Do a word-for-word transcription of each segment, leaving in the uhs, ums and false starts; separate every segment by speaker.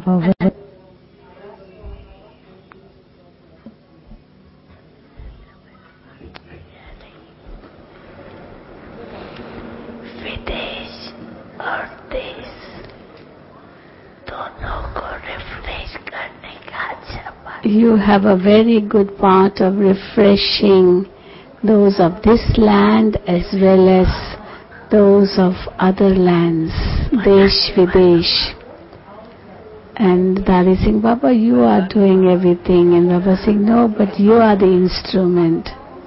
Speaker 1: विदेश और देश दोनों को रिफ्रेश करने का अच्छा part. You have a very good part of refreshing those of this land as well as those of other lands, Desh Videsh. And Dadi saying, Baba, you are doing everything. And Baba saying, no, but you are the instrument.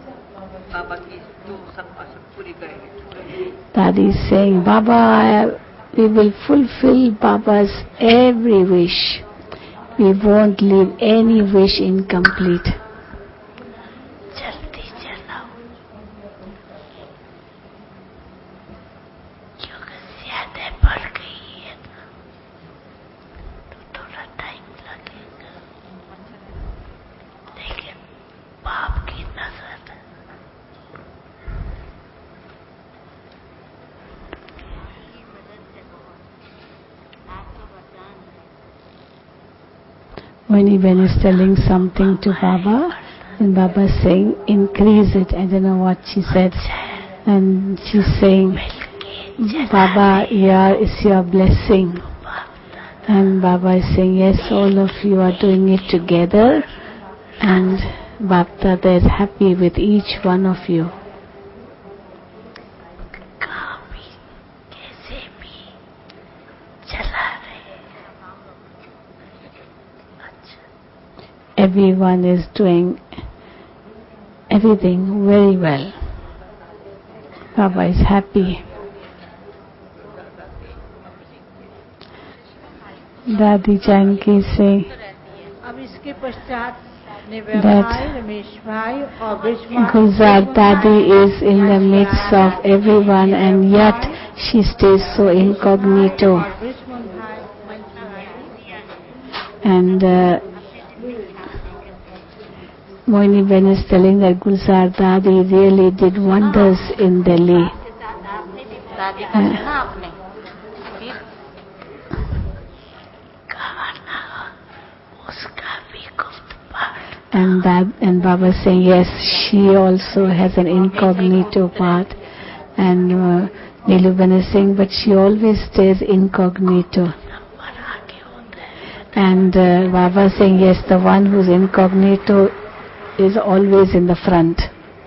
Speaker 1: Dadi is saying, Baba, we will fulfill Baba's every wish. We won't leave any wish incomplete. Jaldi chalao. Kyunki zyada बढ़ गई है ना, तो थोड़ा time लगेगा, लेकिन बाप की नजर when Iben is telling something to Baba, and Baba is saying, increase it. I don't know what she said. And she's saying, Baba, here is your blessing. And Baba is saying, yes, all of you are doing it together. And Bapdada is happy with each one of you. Everyone is doing everything very well. Baba is happy. Dadi Janki is saying that Gulzar Dadi is in the midst of everyone and yet she stays so incognito. And uh, Moini Ben is telling that Gulzar Dadi really did wonders in Delhi. Uh, and that, and Baba saying, yes, she also has an incognito part. And uh, Nilu Ben is saying, but she always stays incognito. And uh, Baba saying, yes, the one who's incognito is always in the front.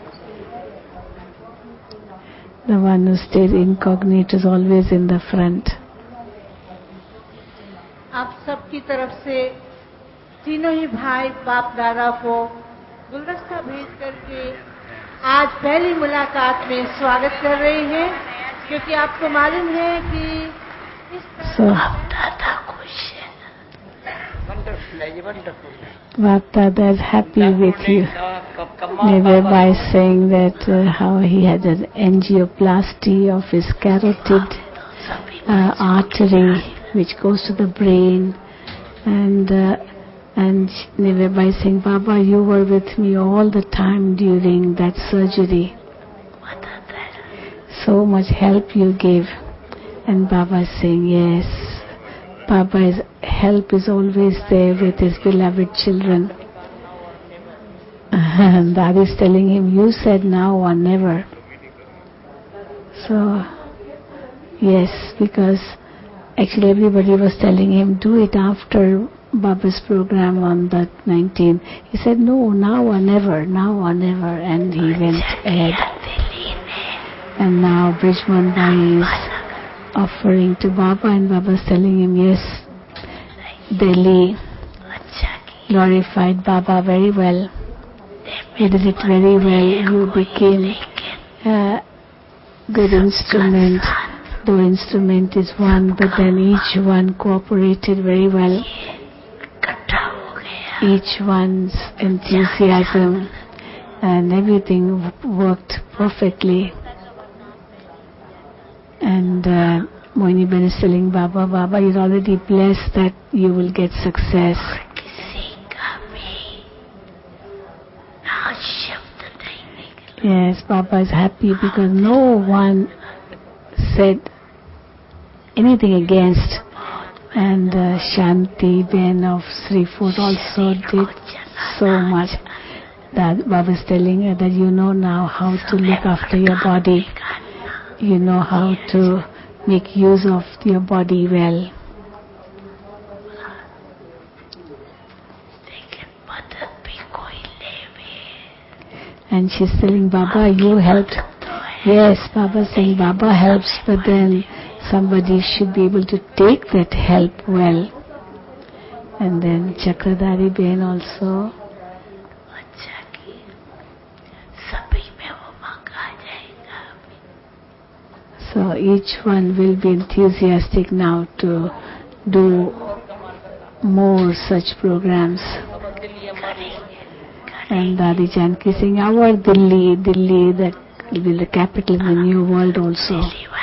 Speaker 1: The one who stays incognito is always in the front.
Speaker 2: आप सबकी तरफ से तीनों ही भाई बाप दादा को गुलदस्ता भेज करके आज पहली मुलाकात में स्वागत कर रहे हैं, क्योंकि आपको मालूम है कि इस
Speaker 1: बाप दादा खुश है.
Speaker 2: Bapdada
Speaker 1: is happy with you. Maybe by saying that uh, how he had an angioplasty of his carotid uh, artery which goes to the brain, and uh, and maybe by saying, Baba, you were with me all the time during that surgery. So much help you gave. And Baba is saying, yes, Baba's help is always there with his beloved children. And Dadi is telling him, you said now or never. So, yes, because actually everybody was telling him, do it after Baba's program on the nineteenth. He said, no, now or never, now or never. And he went ahead. And now Brijman Bhai is offering to Baba, and Baba is telling him, yes, Delhi glorified Baba very well. You did it very well. You became a good instrument. Though instrument is one, but then each one cooperated very well. Each one's enthusiasm and everything worked perfectly. And uh, Moini Ben is telling Baba, Baba, you're already blessed that you will get success. Yes, Baba is happy because no one said anything against And uh, Shanti Ben of Sriford also did so much. That Baba was telling her that you know now how to look after your body. You know how to make use of your body well. And she's telling Baba, you helped. Yes, Baba saying Baba helps, but then somebody should be able to take that help well. And then Chakradhari Ben also. So each one will be enthusiastic now to do more such programs. And Dadi Janki saying, our Delhi, Delhi, that will be the capital of the new world also.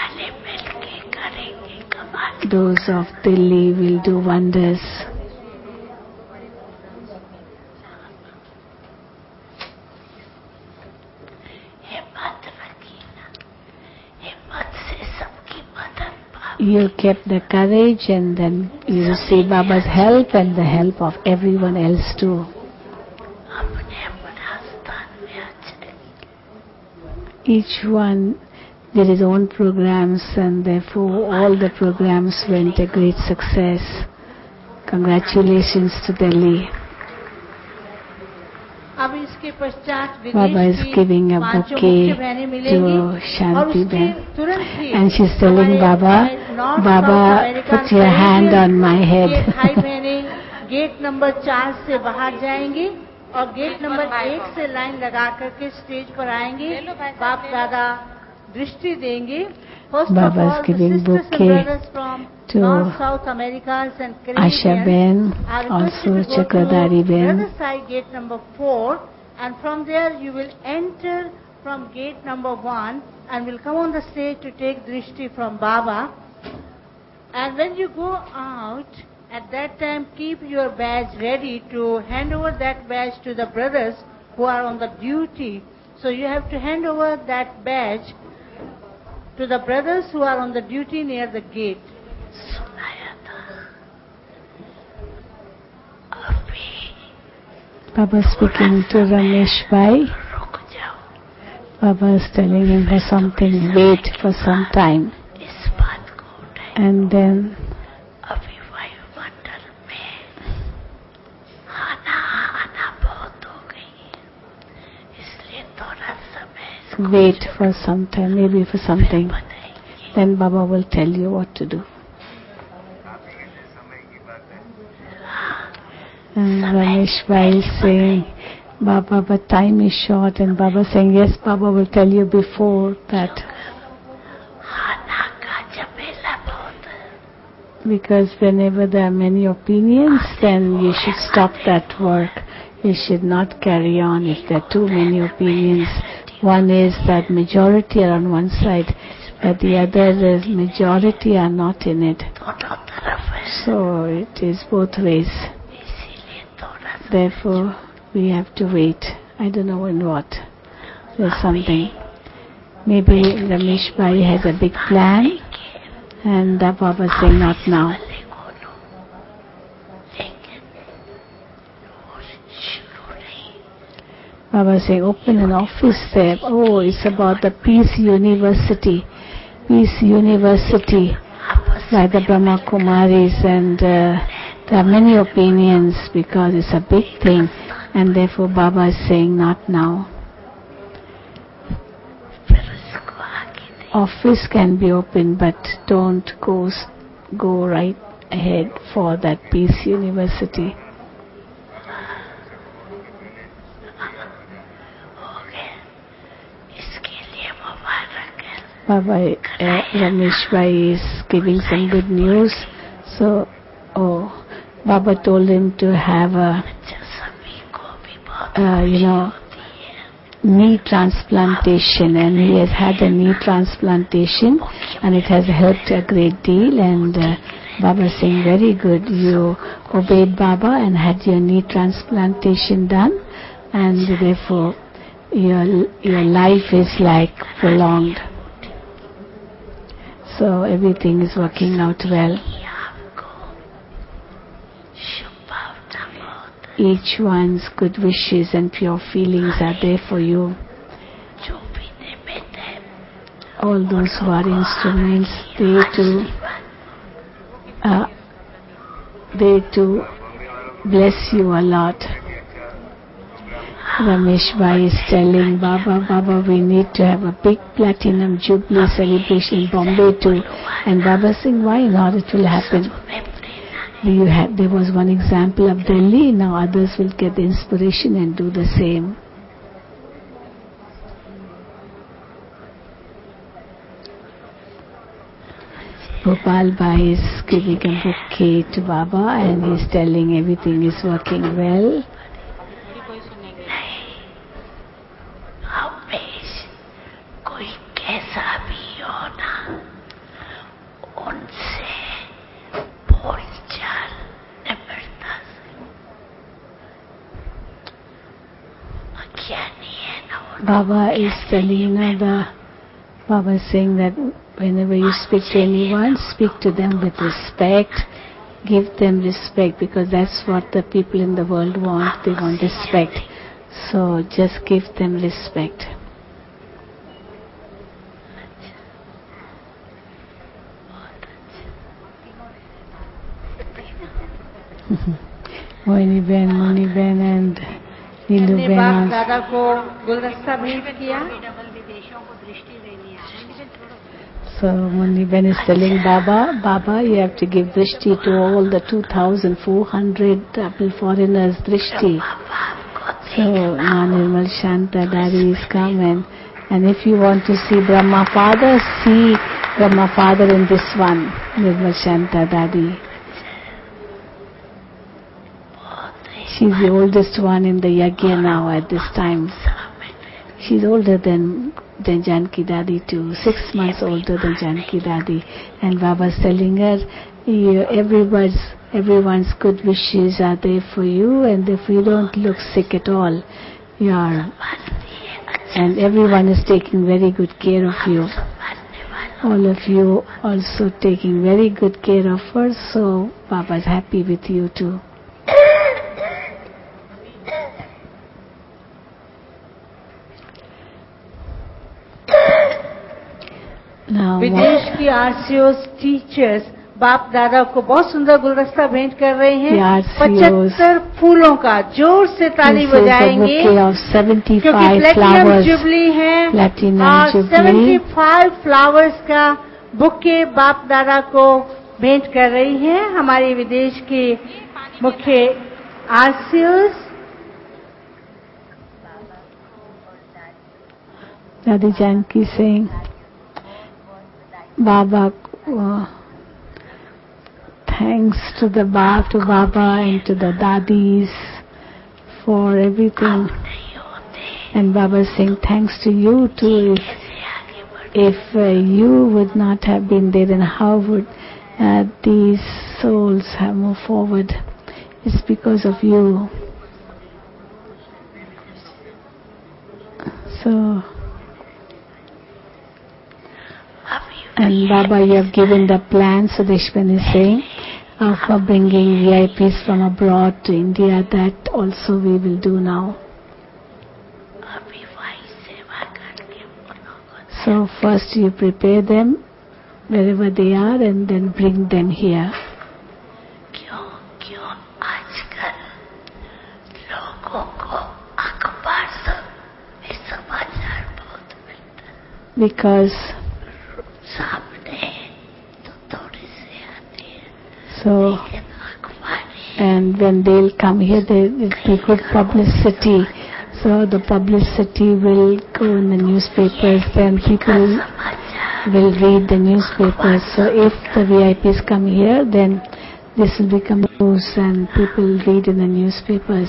Speaker 1: Those of Delhi will do wonders. You kept the courage, and then you receive Baba's help and the help of everyone else too. Each one did his own programs, and therefore all the programs went a great success. Congratulations to Delhi. Baba is giving a bouquet to Shanti Ben, and she's telling Baba, Baba, put your hand on my head.
Speaker 2: Gate number चार से बाहर जाएंगे और gate number एक से line लगा करके stage पर आएंगे. बाप दादा दृष्टि देंगे.
Speaker 1: Baba is giving bouquet to Asha Ben, also Chakradhari Ben.
Speaker 2: Other side gate number four, and from there you will enter from gate number one and will come on the stage to take drishti from Baba. And when you go out, at that time keep your badge ready to hand over that badge to the brothers who are on the duty. So you have to hand over that badge to the brothers who are on the duty near the gate.
Speaker 1: Baba speaking to Ramesh Bhai. Baba is telling him for something, wait for some time. And then wait for some time, maybe for something. Then Baba will tell you what to do. And Ramesh Bhai is saying, Baba, but time is short. And Baba saying, yes, Baba will tell you before that. Because whenever there are many opinions, then you should stop that work. You should not carry on if there are too many opinions. One is that majority are on one side, but the other is majority are not in it. So it is both ways. Therefore, we have to wait. I don't know in what. There's something. Maybe Ramesh Bhai has a big plan, and the Baba saying not now. Baba saying, open an office there. Oh, it's about the Peace University. Peace University by the Brahma Kumaris, and uh, there are many opinions because it's a big thing, and therefore Baba is saying not now. Office can be open, but don't go, go right ahead for that Peace University. Baba, uh, Ramesh Bhai is giving some good news. So, oh, Baba told him to have a, uh, you know, knee transplantation, and he has had a knee transplantation, and it has helped a great deal. And uh, Baba is saying, very good, you obeyed Baba and had your knee transplantation done, and therefore your your life is like prolonged. So everything is working out well. each one's good wishes and pure feelings are there for you. All those who are instruments, they too, uh, they too bless you a lot. Ramesh Bhai is telling Baba, Baba, we need to have a big platinum jubilee celebration in Bombay too. And Baba saying, why not? It will happen. You had, there was one example of Delhi, now others will get the inspiration and do the same. Gopal Bhai is giving a bouquet to Baba and he's telling everything is working well. Baba is telling, you know, the Baba is saying that whenever you speak to anyone, speak to them with respect, give them respect, because that's what the people in the world want. They want respect. So just give them respect. Moini Ben, Muni Ben and Nilu Ben.
Speaker 2: बाप दादा को गुलदस्ता भेंट किया.
Speaker 1: So Muni Ben is telling Baba, Baba, you have to give drishti to all the two thousand four hundred foreigners drishti. So Ma Nirmal Shanta Daddy is coming, and if you want to see Brahma Father, see Brahma Father in this one, Nirmal Shanta Daddy. She's the oldest one in the yagya now at this time. She's older than, than Janki Dadi too, six months older than Janki Dadi. And Baba's telling her, everyone's, everyone's good wishes are there for you, and if you don't look sick at all, you are, and everyone is taking very good care of you. All of you also taking very good care of her, so Baba's happy with you too. Now,
Speaker 2: विदेश की आरसीओस teachers बाप दादा को बहुत सुंदर गुलदस्ता भेंट कर रहे हैं. पचहत्तर फूलों का जोर से ताली बजाएंगे क्योंकि प्लेटिनम जुबली है और पचहत्तर फ्लावर्स का बुके बाप दादा को भेंट कर रही हैं हमारे विदेश के मुख्य RCOs.
Speaker 1: Dadi Janki saying, Baba, uh, thanks to the ba- to Baba and to the Dadis for everything. And Baba is saying thanks to you too. If, if uh, you would not have been there, then how would uh, these souls have moved forward? It's because of you. So, and Baba, you have given the plan, so Deshpan is saying, uh, for bringing V I Ps from abroad to India. That also we will do now. So first you prepare them wherever they are and then bring them here. Because so, and when they'll come here, there will be good publicity. So the publicity will go in the newspapers, then people will read the newspapers. So if the V I Ps come here, then this will become news and people read in the newspapers.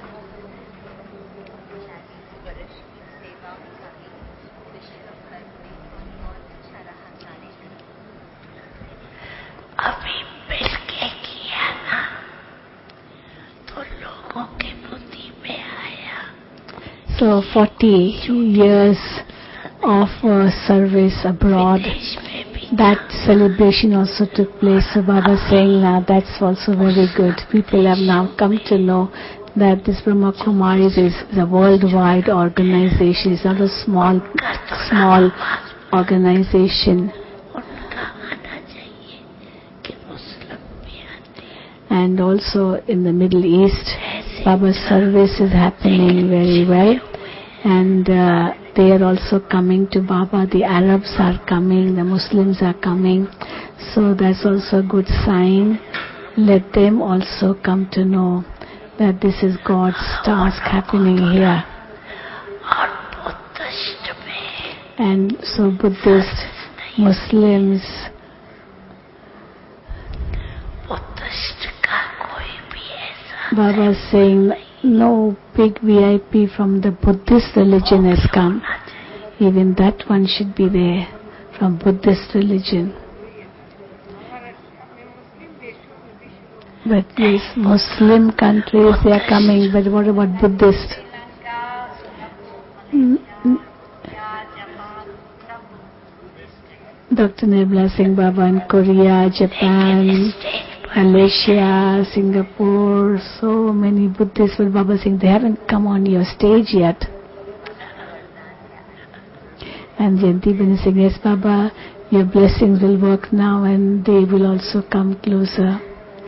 Speaker 1: So forty years of uh, service abroad, that celebration also took place. So Baba saying now that's also very good. People have now come to know that this Brahma Kumaris is a worldwide organization. It's not a small, small organization. And also in the Middle East, Baba's service is happening very well. And uh, they are also coming to Baba. The Arabs are coming, the Muslims are coming. So that's also a good sign. Let them also come to know that this is God's task happening here. And so Buddhist, Muslims, Baba is saying no big V I P from the Buddhist religion has come. Even that one should be there from Buddhist religion. But these Muslim countries, they are coming, but what about Buddhist? Doctor Nirmala Singh Baba in Korea, Japan, Malaysia, Singapore, so many Buddhists. But Baba saying they haven't come on your stage yet. And Jayanti Ben is saying, yes Baba, your blessings will work now and they will also come closer.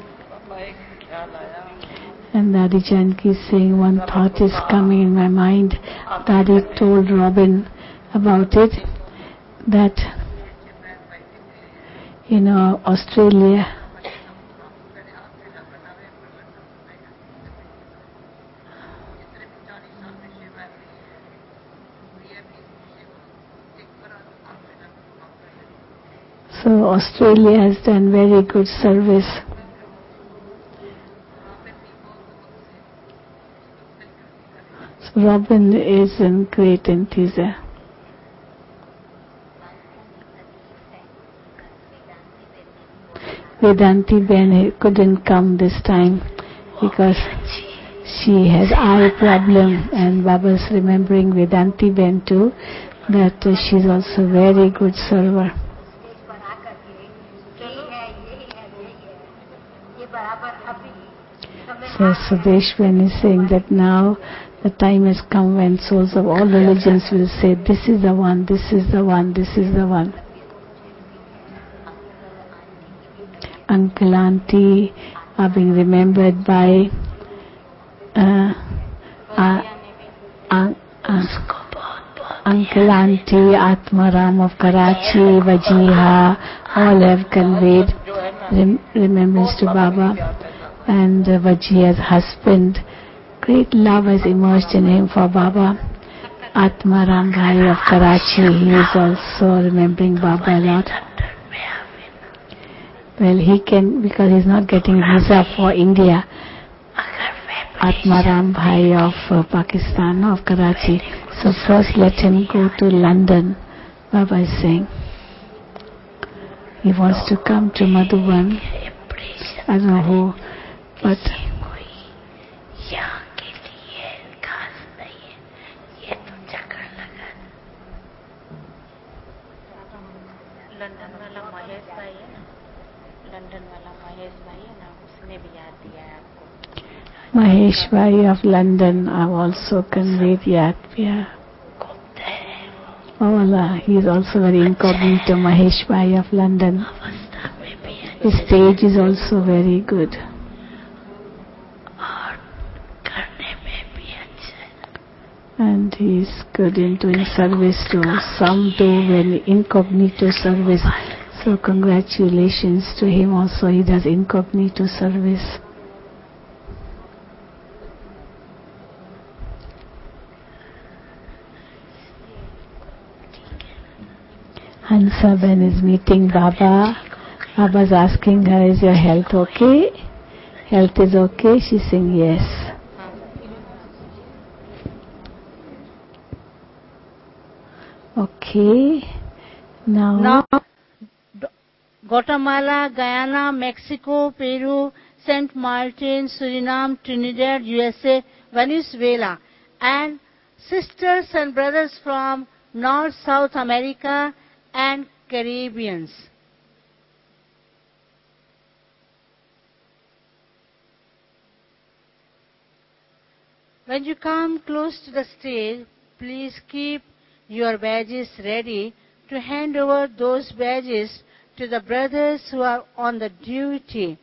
Speaker 1: And Dadi Janki is saying, one thought is coming in my mind. Dadi told Robin about it, that, you know, Australia, so Australia has done very good service. So Robin is in great enthusiasm. Vedanti Ben couldn't come this time because she has eye problem, and Baba's remembering Vedanti Ben too, that uh, she's also very good server. So Sudesh Ben is saying that now the time has come when souls of all religions will say, this is the one, this is the one, this is the one. Uncle, Auntie are being remembered by uh, uh, uh, uh, Uncle, Auntie, Atmaram of Karachi, Vajiha, all have conveyed rem- remembrance to Baba. And uh, Vajiha's husband, great love has emerged in him for Baba. Atmaram Bhai of Karachi, he is also remembering Baba a lot. Well, he can, because he's not getting visa for India. Atmaram Bhai of uh, Pakistan, of Karachi. So first let him go to London, Baba is saying. He wants to come to Madhuban. I don't know who, but
Speaker 3: London वाला महेश भाई है ना London वाला महेश भाई है ना उसने भी याद दिया है आपको
Speaker 1: Mahesh Bhai of London have also conveyed Yad Pyar. Oh Allah, he is also very incognito, Mahesh Bhai of London. His stage is also very good. And he is good in doing service too. Some do very incognito service. So congratulations to him also. He does incognito service. Hansa Ben is meeting Baba. Baba's asking her, is your health okay? Health is okay? She's saying yes. Okay. Now,
Speaker 2: Now, Guatemala, Guyana, Mexico, Peru, Saint Martin, Suriname, Trinidad, U S A, Venezuela, and sisters and brothers from North, South America and Caribbeans. When you come close to the stage, please keep your badges ready to hand over those badges to the brothers who are on the duty.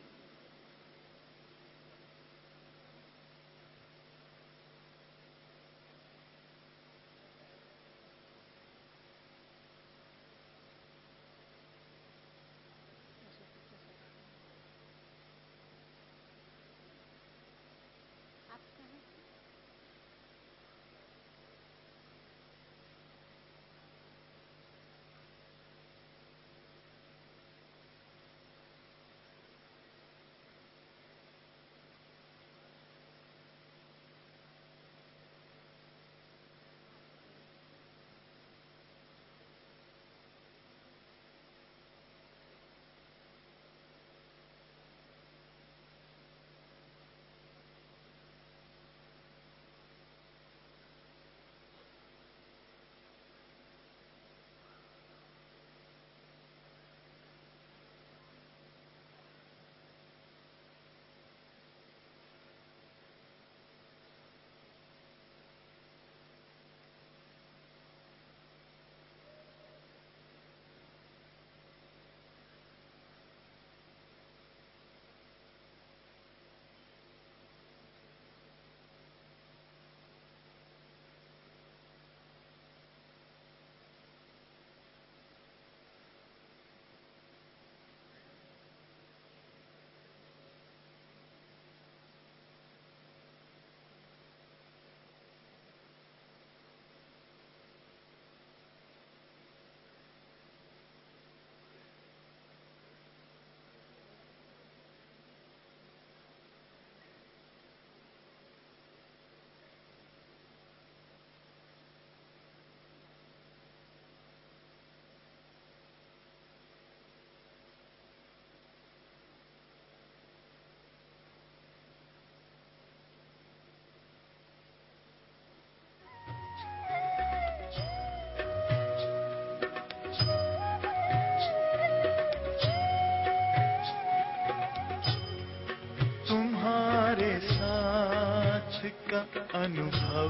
Speaker 4: का अनुभव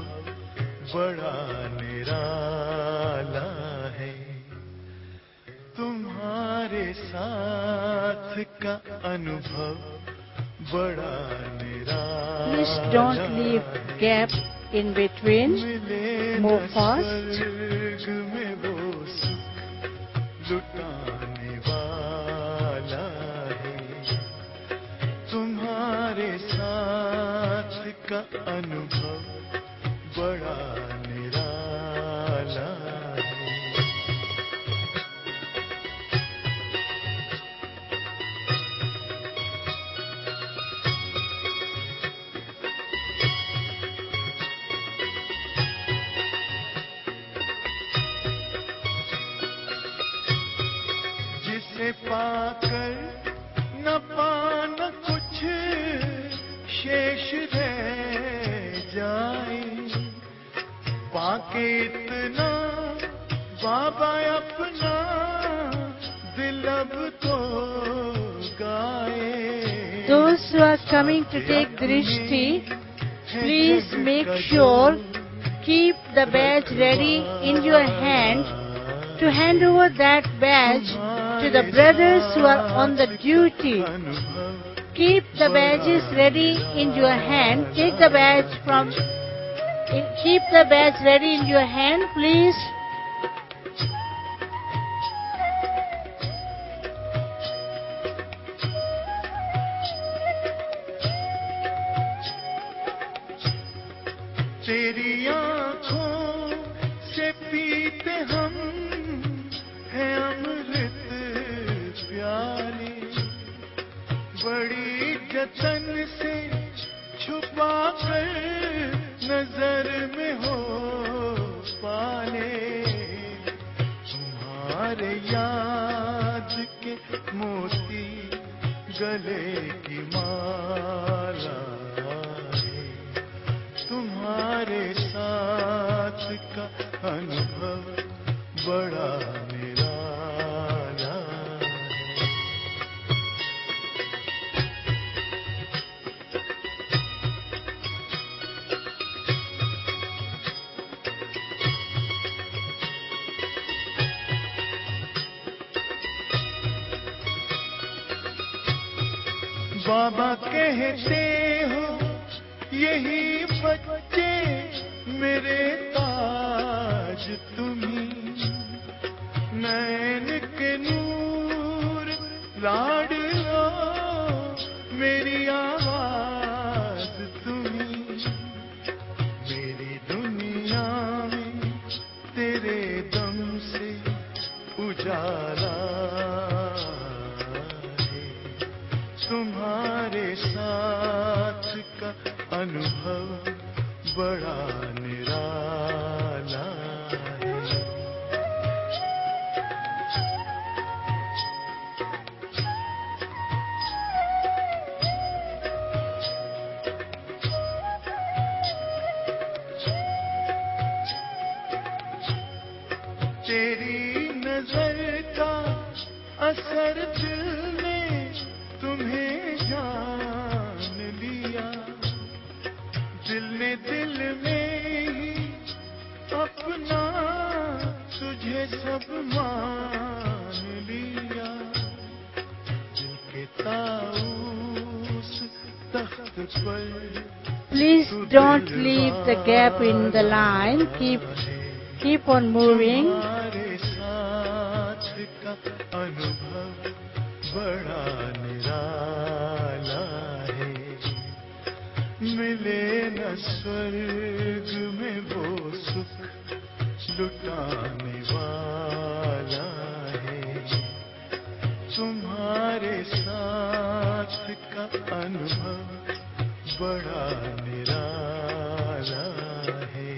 Speaker 4: बड़ा निराला है, तुम्हारे साथ का अनुभव बड़ा निराला।
Speaker 2: Please don't leave gap in between. Move fast.
Speaker 4: स्वर्ग में वो सुख लुटाने वाला है, तुम्हारे साथ का अनुभव बड़ा निराला है। जिसे पाकर न पाना कुछ शेष रह जाए, पाके इतना बाबा अपना दिल अब तो गाए।
Speaker 2: Those who are coming to take Drishti, please make sure keep the badge ready in your hand to hand over that badge to the brothers who are on the duty. Keep the badges ready in your hand. Take the badge from. Keep the badge ready in your hand, please.
Speaker 4: तेरी आँखों से पीते हम हैं अमृत प्याले, बड़ी जतन से छुपा कर नजर में हो पाले। तुम्हारे याद के मोती गले की माला है, तुम्हारे साथ का अनुभव बड़ा निराला है। बाबा कहते हो यही बच्चे मेरे ताज तुम्ही, नैन के नूर लाडलो मेरी आवाज तुम्ही, मेरी दुनिया में तेरे दम से उजाला है, तुम्हारे साथ का अनुभव बड़ा निराला है। तेरी नजर का असर दिल ने तुम्हें जान लिया, दिल ने दिल में ही अपना तुझे सब मान लिया, दिल के ताऊस तख्त पर
Speaker 2: Please don't leave the gap in the line. Keep keep on moving.
Speaker 4: तुम्हारे साथ का अनुभव बड़ा निराला है, मिले न स्वर्ग में वो सुख लुटाने वाला है, तुम्हारे साथ का अनुभव बड़ा निराला है।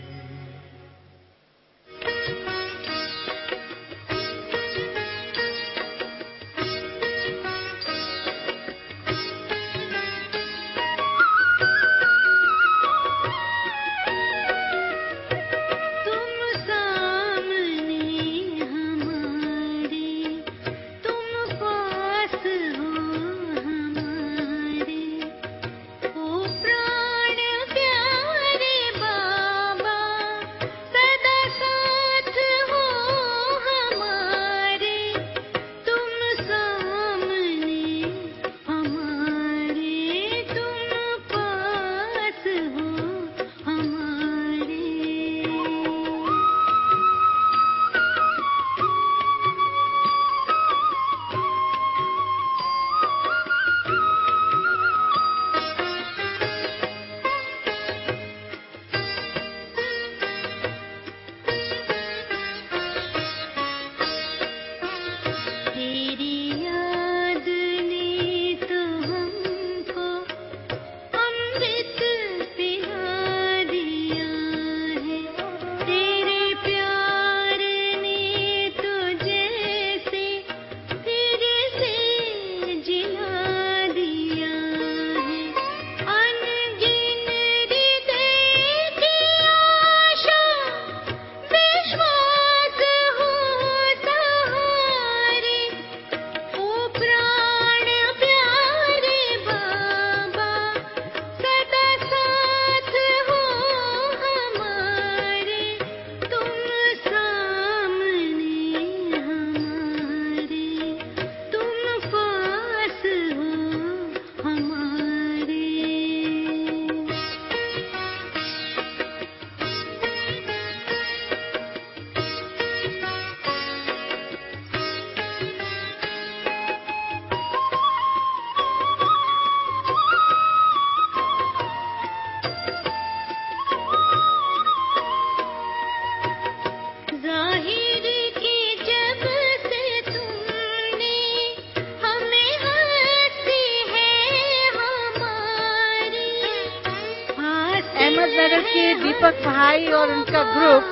Speaker 2: अहमदनगर के दीपक भाई और उनका ग्रुप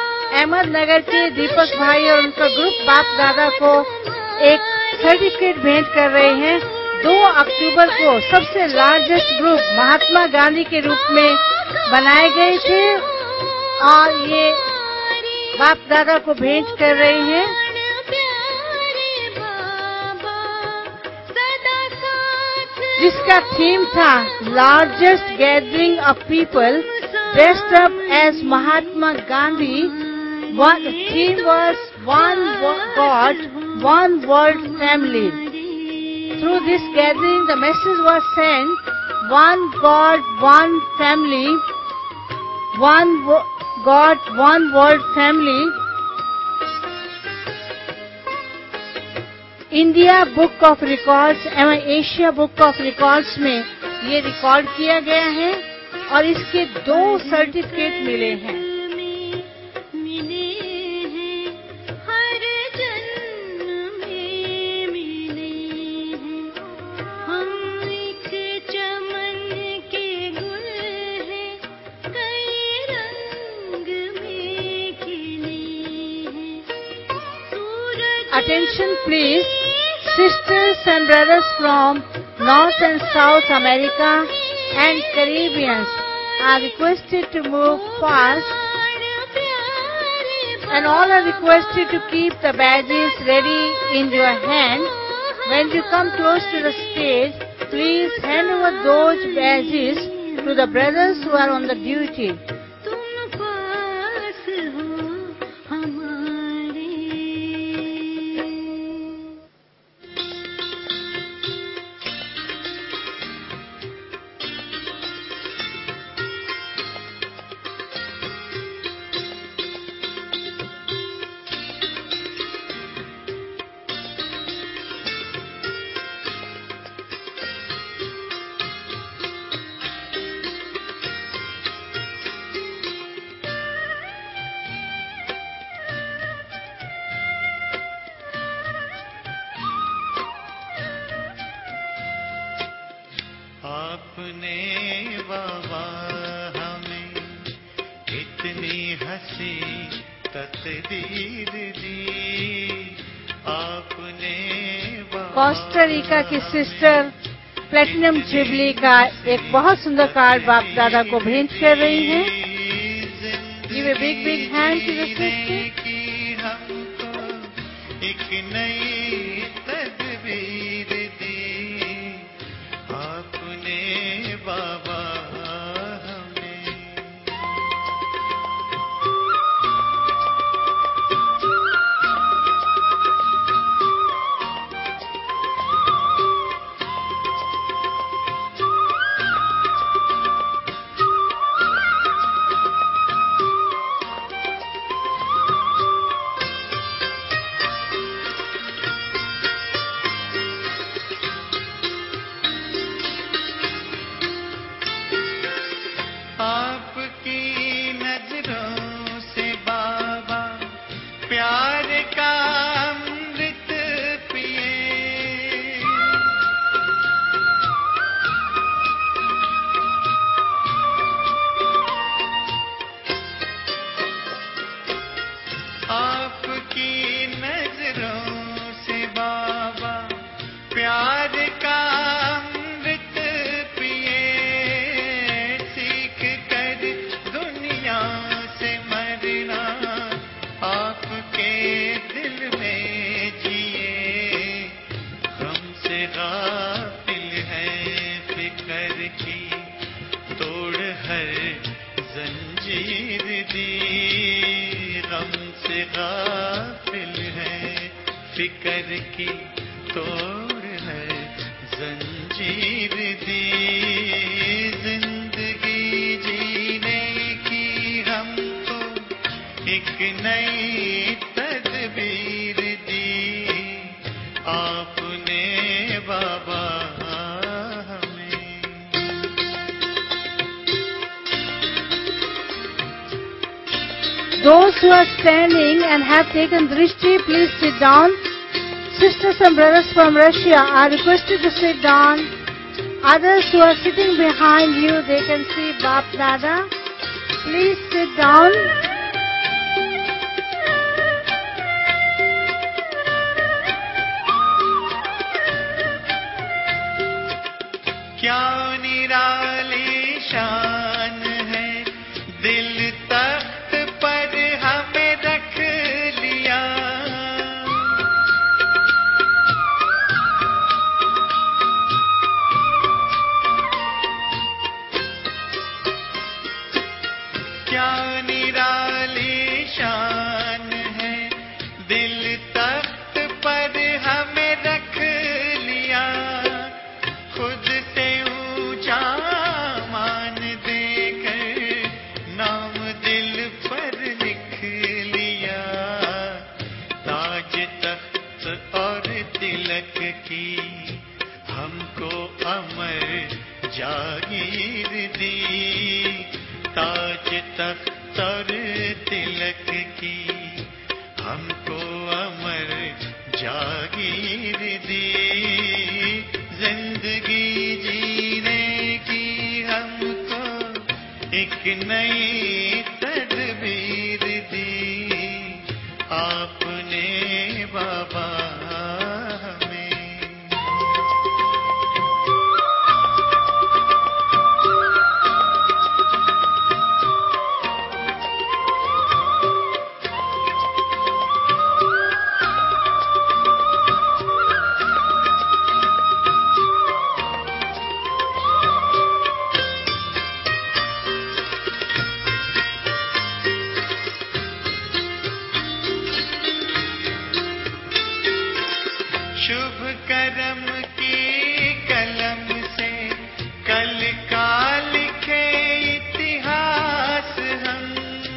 Speaker 2: अहमदनगर के दीपक भाई और उनका ग्रुप बाप दादा को एक सर्टिफिकेट भेंट कर रहे हैं। दो अक्टूबर को सबसे लार्जेस्ट ग्रुप महात्मा गांधी के रूप में बनाए गए थे और ये बाप दादा को भेंट कर रहे हैं। जिसका थीम था largest gathering of people dressed up as Mahatma Gandhi. One theme was one God one world family. Through this gathering, the message was sent: one God, one family, one wo- God, one world family. India book of records एवं Asia book of records में ये record किया गया है और इसके दो certificate मिले हैं। Attention please, sisters and brothers from North and South America and Caribbeans are requested to move fast, and all are requested to keep the badges ready in your hand. When you come close to the stage, please hand over those badges to the brothers who are on the duty.
Speaker 4: आपने बाबा हमें इतनी हंसी तकदीर दी, आपने
Speaker 2: Costa Rica की sister platinum jubilee का एक बहुत सुंदर कार्ड बाप दादा को भेंट कर रही हैं। Give a big big hand to the sister.
Speaker 4: हमको एक नई तदबीर दी, आपने बाबा हमें। आपकी नजरों से बाबा प्यार का अमृत पिए, आपकी नजरों से बाबा प्यार का अमृत पिए, सीख कर दुनिया से मरना आपके दिल में जिए, हमसे गाफिल है फिक्र की तोड़ हर जंजीर दी, हमसे गाफिल है फिक्र की तोड़ है जंजीर दी, जिंदगी जीने की हमको एक नई तदबीर दी, आपने बाबा हमें।
Speaker 2: Those who are standing and have taken drishti, please sit down. Sisters and brothers from Russia are requested to sit down. Others who are sitting behind you, they can see Bap Dada. Please sit down.
Speaker 4: क्या निराली शान है, दिल तख्त पर हमें रख लिया, क्या निराली शान है, दिल तख्त पर हमें रख लिया, दी, ताज तख्त और तिलक की हमको अमर जागीर दी, जिंदगी जीने की हमको एक नई तदबीर दी, आपने बाबा शुभ कर्म की कलम से कल का लिखे इतिहास हम,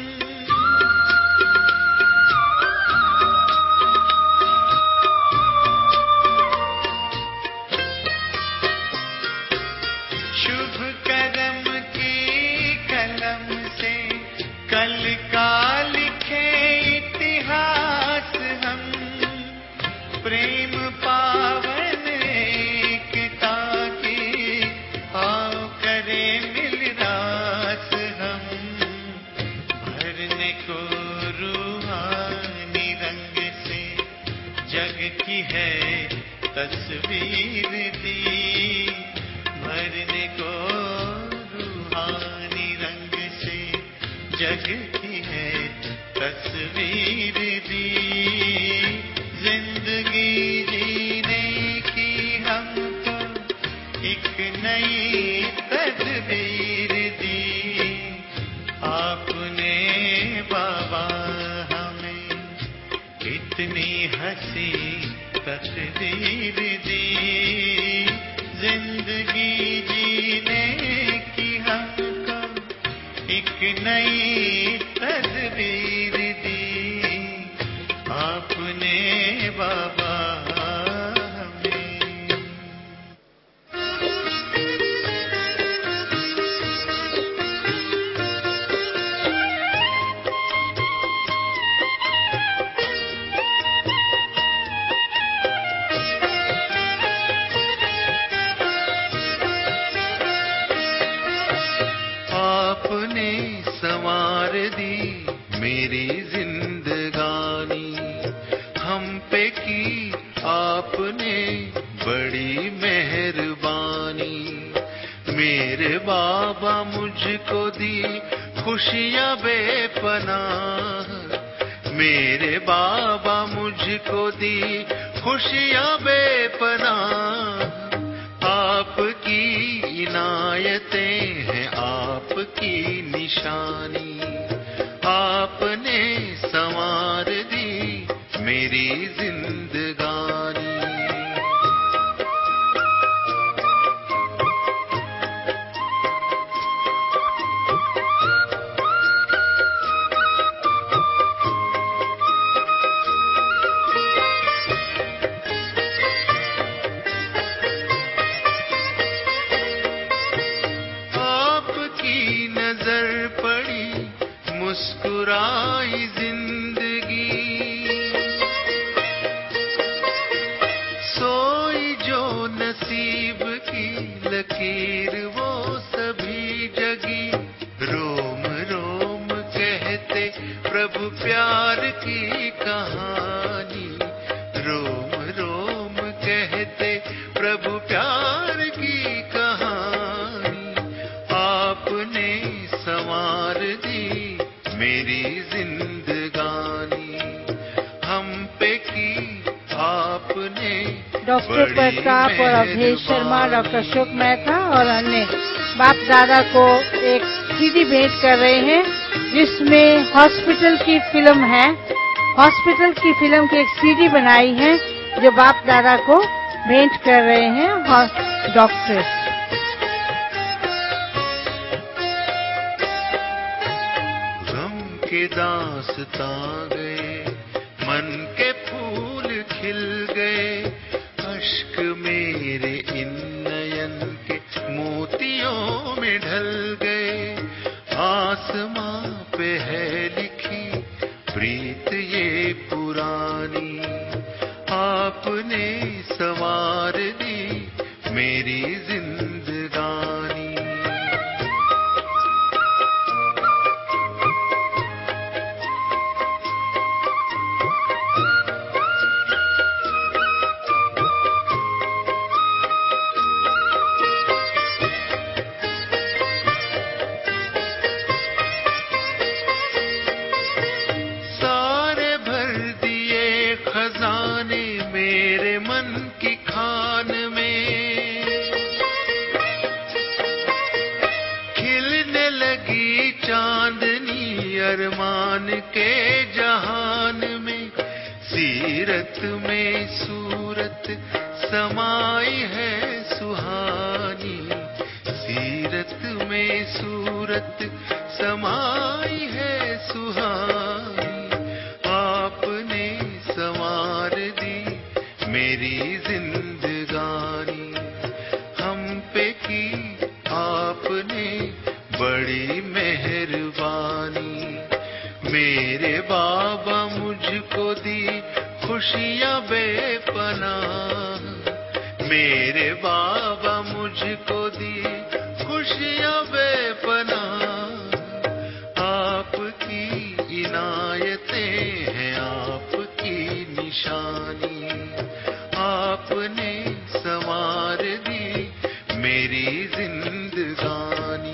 Speaker 4: शुभ कर्म की कलम से कल का लिखे इतिहास हम, प्रेम पावन एकता की आओ करे मिल रास हम, भरने को रूहानी रंग से जग की है तस्वीर दी, भरने को रूहानी रंग से जग की है तस्वीर दी, जिंदगी जीने की हमको एक नई तदबीर दी, आपने बाबा हमें इतनी हंसी तकदीर दी, जिंदगी जीने की हमको एक नई तदबीर दी, आपने बाबा आपने संवार दी मेरी जिंदगानी, हम पे की आपने बड़ी मेहरबानी, मेरे बाबा मुझको दी खुशियां बेपनाह, मेरे बाबा मुझको दी खुशियां बेपनाह, आपकी इनायतें हैं आपकी निशानी, आपने संवार दी मेरी जिंदगानी। मुस्कुराई जिंदगी, सोई जो नसीब की लकीर वो सभी जगी, रोम रोम कहते प्रभु प्यार की कहानी, रोम रोम कहते प्रभु प्यार की कहानी, आपने संवार दी मेरी जिंदगानी, हम पे की आपने
Speaker 2: डॉक्टर प्रताप और अवधेश शर्मा, डॉक्टर अशोक मेहता और अन्य बाप दादा को एक सीडी भेंट कर रहे हैं, जिसमें हॉस्पिटल की फिल्म है। हॉस्पिटल की फिल्म की एक सीडी बनाई है जो बाप दादा को भेंट कर रहे हैं डॉक्टर।
Speaker 4: के दास्तां गए, मन के फूल खिल गए, अश्क मेरे इन नयन के मोतियों में ढल ढल गए, आसमां पे है लिखी प्रीत ये पुरानी। आपने संवार दी मेरी जिंदगानी। सारे भर दिए खजाने मेरे मन की खान में, खिलने लगी चांदनी अरमान के जहान में। सीरत में सूरत समाई है सुहानी, सीरत में सूरत समाई है सुहानी। आपने संवार दी मेरी जिंदगानी, हम पे की आपने बड़ी मेहरबानी। मेरे बाबा मुझको दी खुशियां बेपनाह, मेरे बाबा मुझको दी खुशियां बेपनाह। आपकी इनायतें हैं आपकी निशानी, आपने संवार दी मेरी जिंदगानी।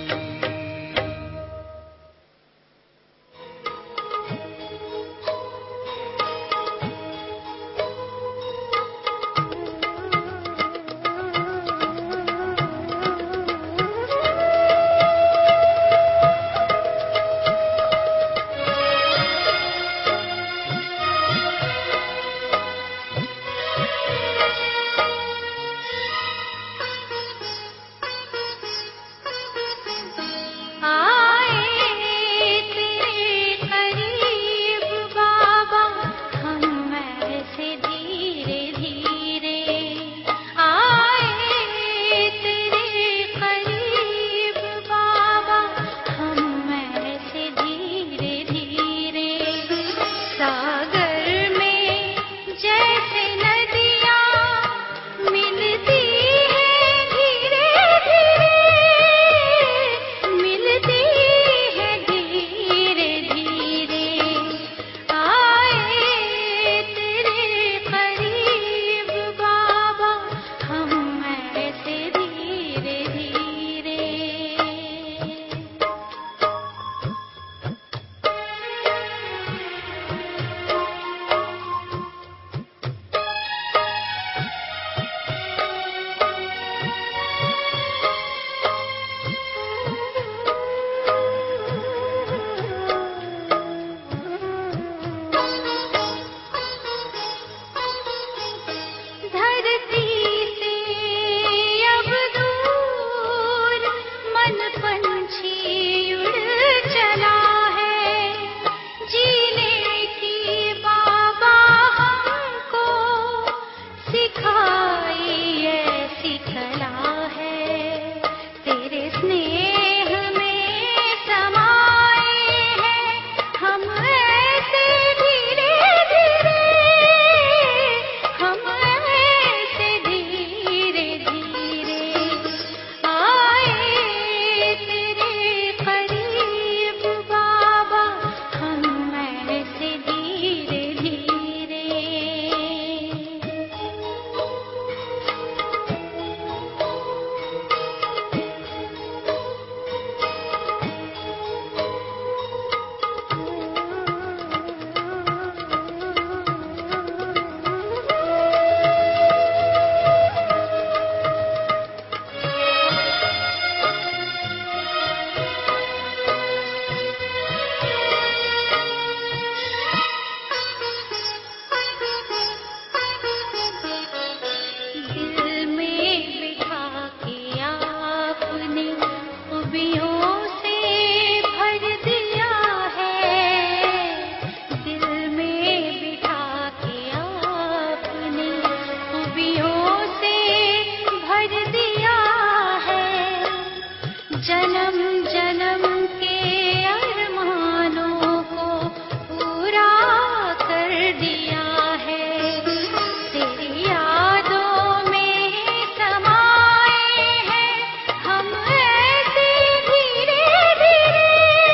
Speaker 5: जन्म के अरमानों को पूरा कर दिया है। तेरी यादों में समाए हैं हम ऐसे धीरे धीरे,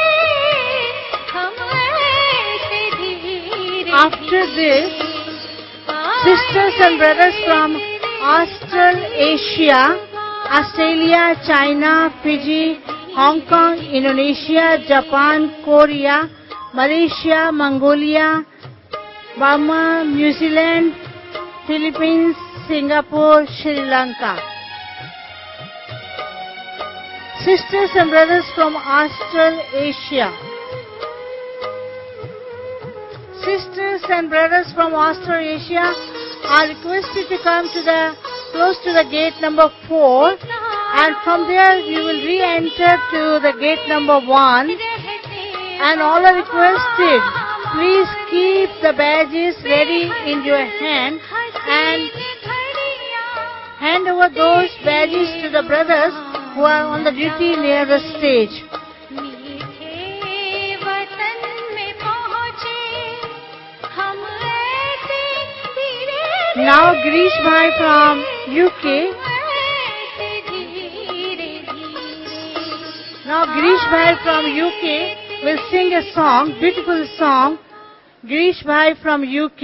Speaker 5: हम ऐसे धीरे।
Speaker 2: After this, sisters and brothers from Australasia, Australia, China, Fiji, Hong Kong, Indonesia, Japan, Korea, Malaysia, Mongolia, Burma, New Zealand, Philippines, Singapore, Sri Lanka. Sisters and brothers from Australasia. Sisters and brothers from Australasia are requested to come to the close to the gate number four, and from there you will re-enter to the gate number one. And all are requested, please keep the badges ready in your hand and hand over those badges to the brothers who are on the duty near the stage. Now Girish Bhai from U K. Now Girish Bhai from U K will sing a song, beautiful song. Girish Bhai from U K.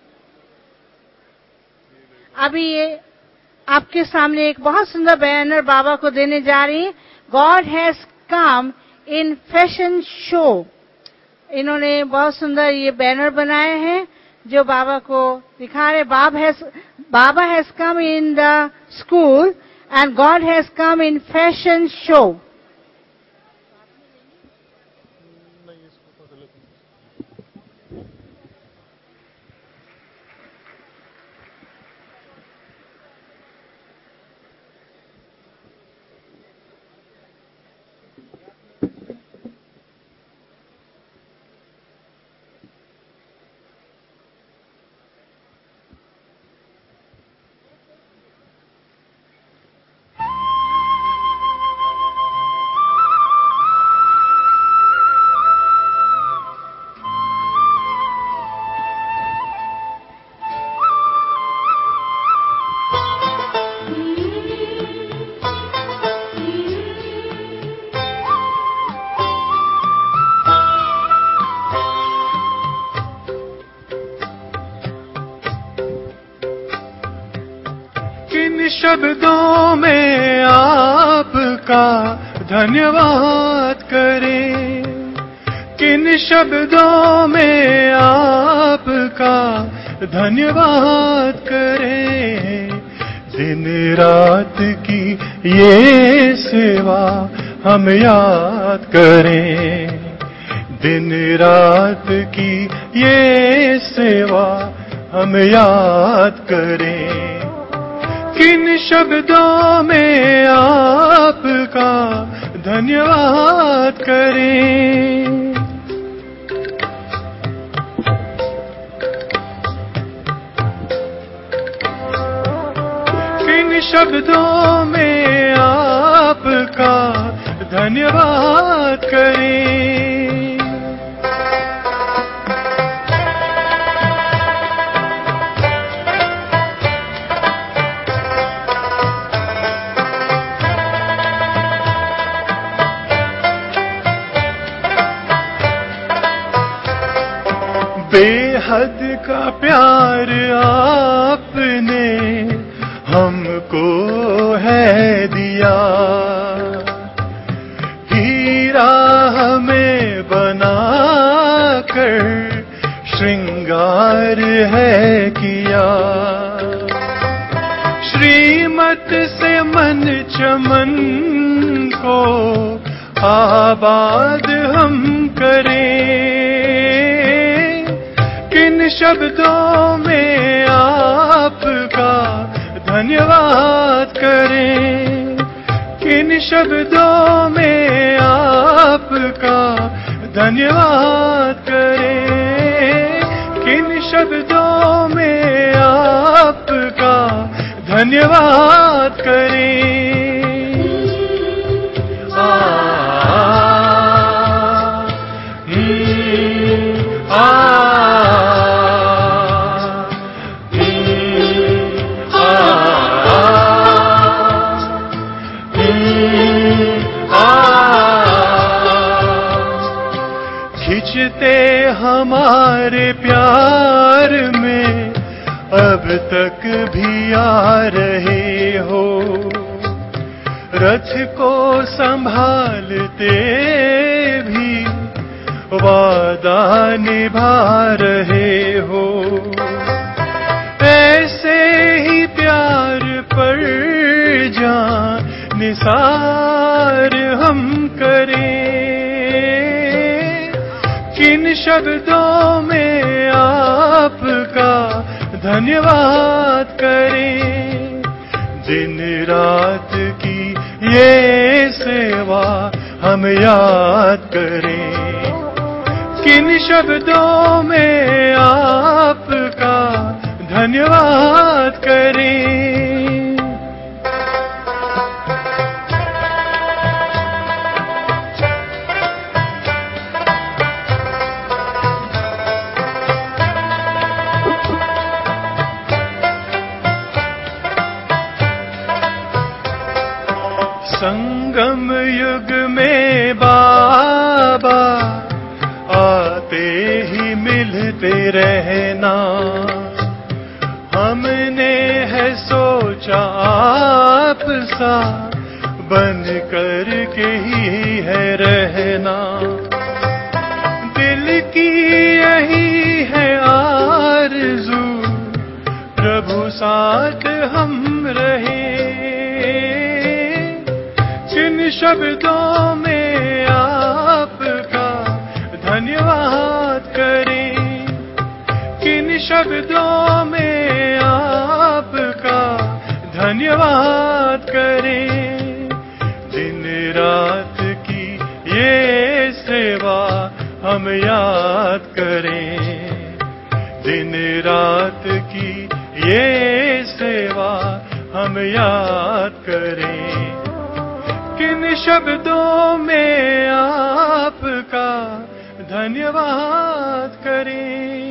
Speaker 2: अभी ये आपके सामने एक बहुत सुंदर banner बाबा को देने जा रही है। God has come in fashion show. इन्होंने बहुत सुंदर ये बैनर बनाए हैं जो बाबा को दिखा रहे। बाबा has Baba has come in the school and God has come in fashion show.
Speaker 4: शब्दों में आपका धन्यवाद करें, किन शब्दों में आपका धन्यवाद करें। दिन रात की ये सेवा हम याद करें, दिन रात की ये सेवा हम याद करें। किन शब्दों में आपका धन्यवाद करें। किन शब्दों में आपका धन्यवाद करें। बेहद का प्यार आपने हमको है दिया, हीरा हमें बनाकर श्रृंगार है किया। श्रीमत से मन चमन को आबाद हम करें। किन शब्दों में आपका धन्यवाद करें, किन शब्दों में आपका धन्यवाद करें। किन शब्दों में आपका धन्यवाद करें। आ उलझते हमारे प्यार में अब तक भी आ रहे हो, रथ को संभालते भी वादा निभा रहे हो। ऐसे ही प्यार पर जान निसार हम करें, किन शब्दों में आपका धन्यवाद करें। दिन रात की ये सेवा हम याद करें, किन शब्दों में आपका धन्यवाद करें। संगम युग में बाबा आते ही मिलते रहना, हमने है सोचा आप सा बन कर के ही है रहना। दिल की यही है आरज़ू प्रभु साथ हम रहे, किन शब्दों में आपका धन्यवाद करें, किन शब्दों में आपका धन्यवाद करें। दिन रात की ये सेवा हम याद करें, दिन रात की ये सेवा हम याद करें, किन शब्दों में आपका धन्यवाद करें।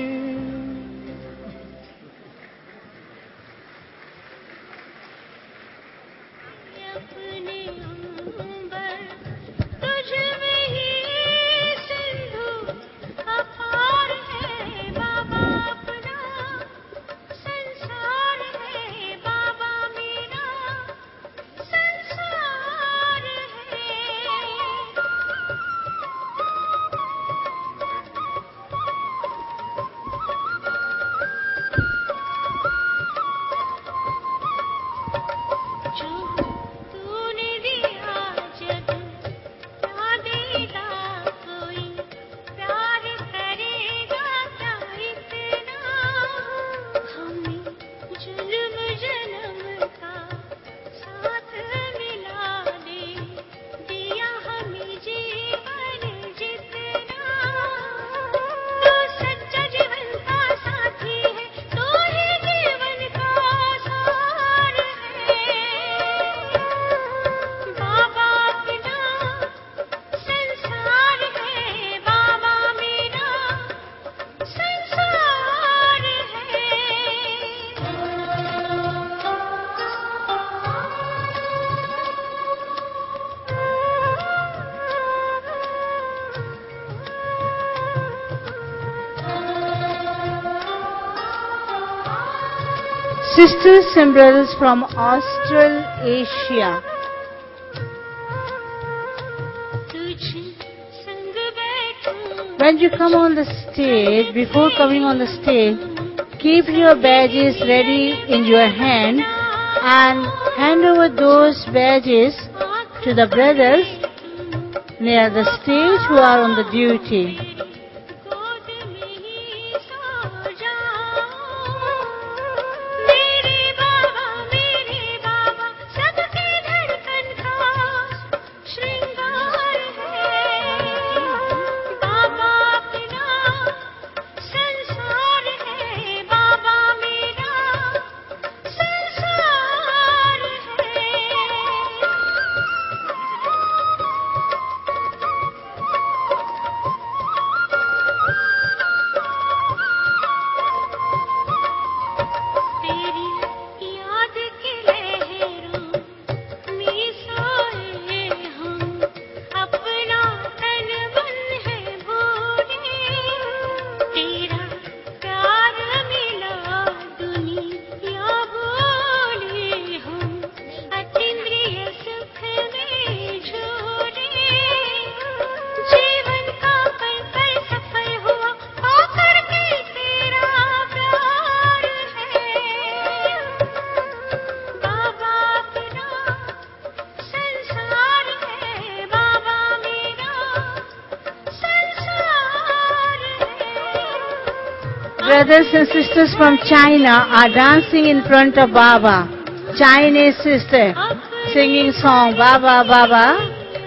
Speaker 2: Sister Cymbrals from Australasia. When you come on the stage, before coming on the stage, keep your badges ready in your hand and hand over those badges to the brothers near the stage who are on the duty. brothers and sisters from China are dancing in front of Baba. Chinese sister singing song Baba Baba.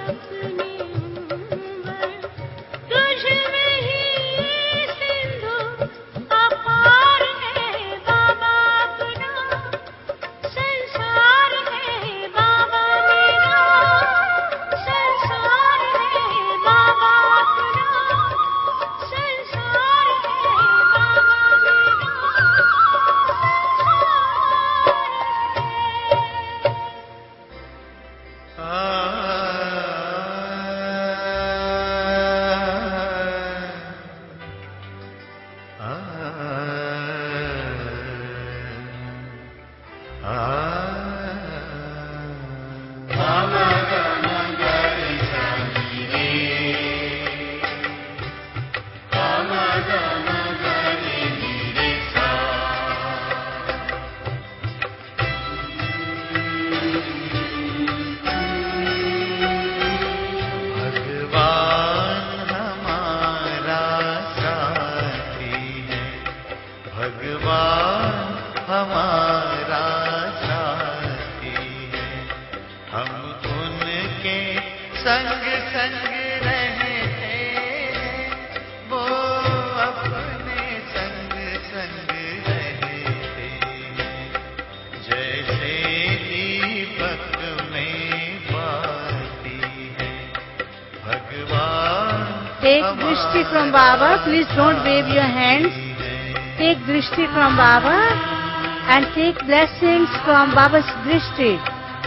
Speaker 2: Take drishti from Baba. Please don't wave your hands. Take drishti from Baba and take blessings from Baba's drishti.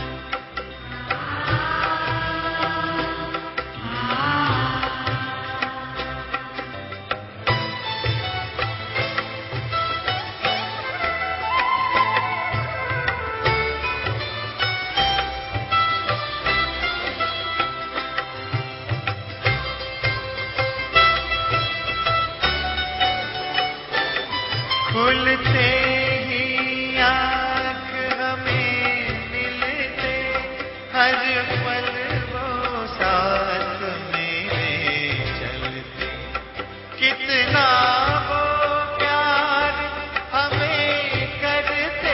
Speaker 4: खुलते ही आँख हमें मिलते, हर पल वो साथ मेरे चलते। कितना वो प्यार हमें करते,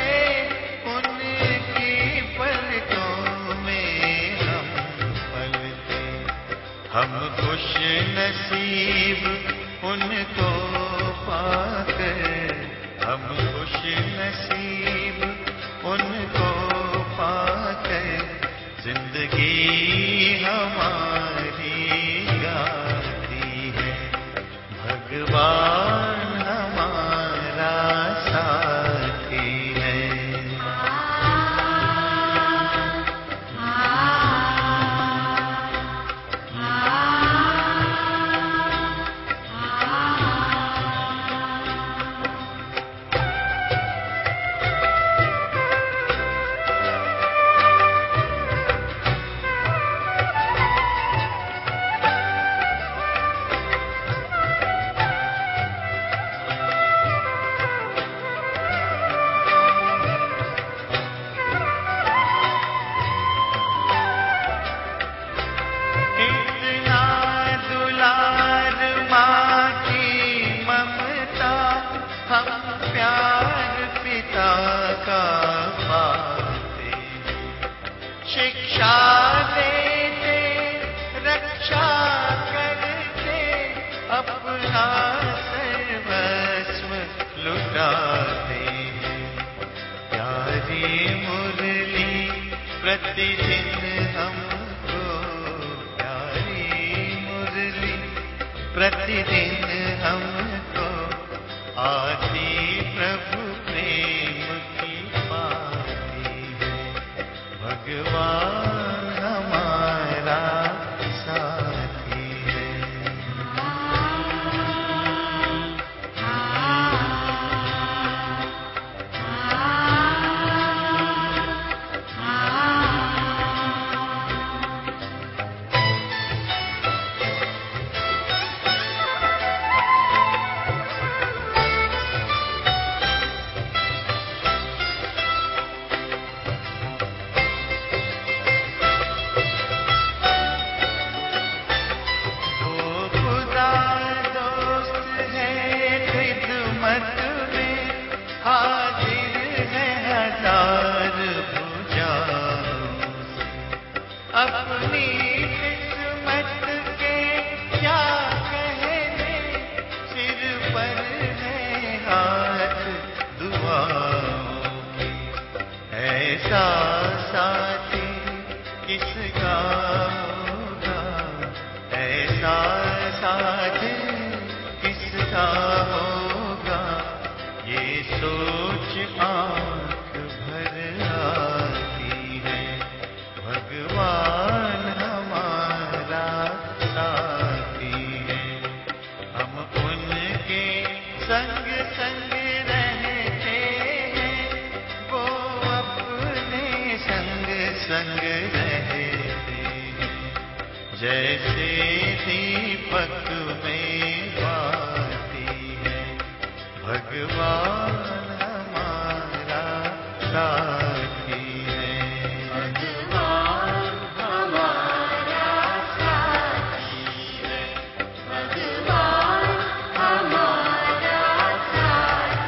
Speaker 4: उनकी पलकों में हम पलते। हम खुश नसीब उनको पाकर, हम खुश नसीब उनको पाकर, जिंदगी हमारी गाती है। भगवान हमारा साथी है। शिक्षा देते, रक्षा करते, अपना सर्वस्व लुटाते हैं। प्यारी मुरली प्रतिदिन हमको, प्यारी मुरली प्रतिदिन हमको आती प्रभु प्रेम की पाती है। भगवान हमारा साथी है। मेरा साथ किसका होगा, ये सोच आंख भर आती है। भगवान हमारा साथी है, हम उनके संग संग रहते हैं, वो अपने संग संग रहते हैं। जैसे दीपक में बाती है, भगवान हमारा साथी है। भगवान हमारा साथी है, भगवान हमारा साथी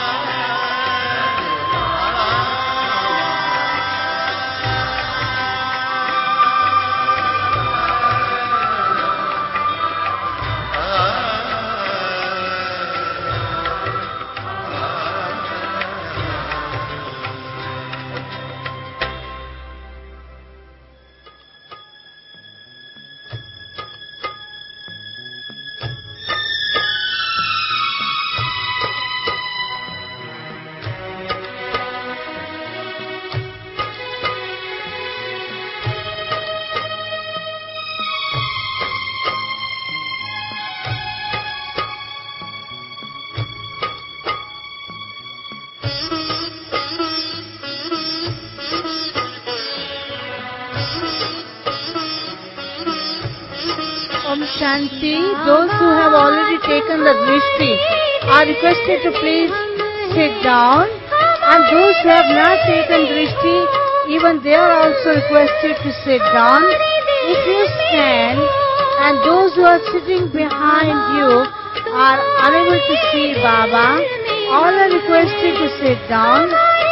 Speaker 2: Om Shanti. Those who have already taken the drishti are requested to please sit down, and those who have not taken drishti, even they are also requested to sit down. If you stand and those who are sitting behind you are unable to see Baba, all are requested to sit down.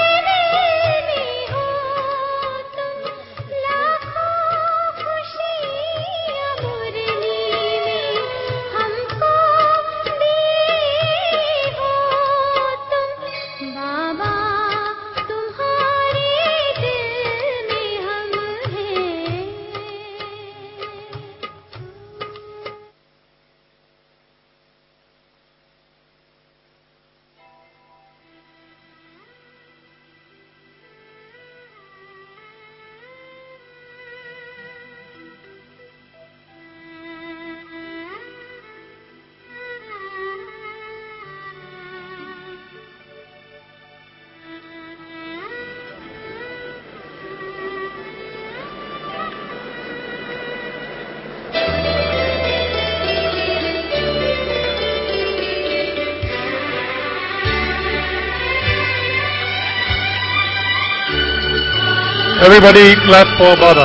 Speaker 6: Everybody clap for Baba.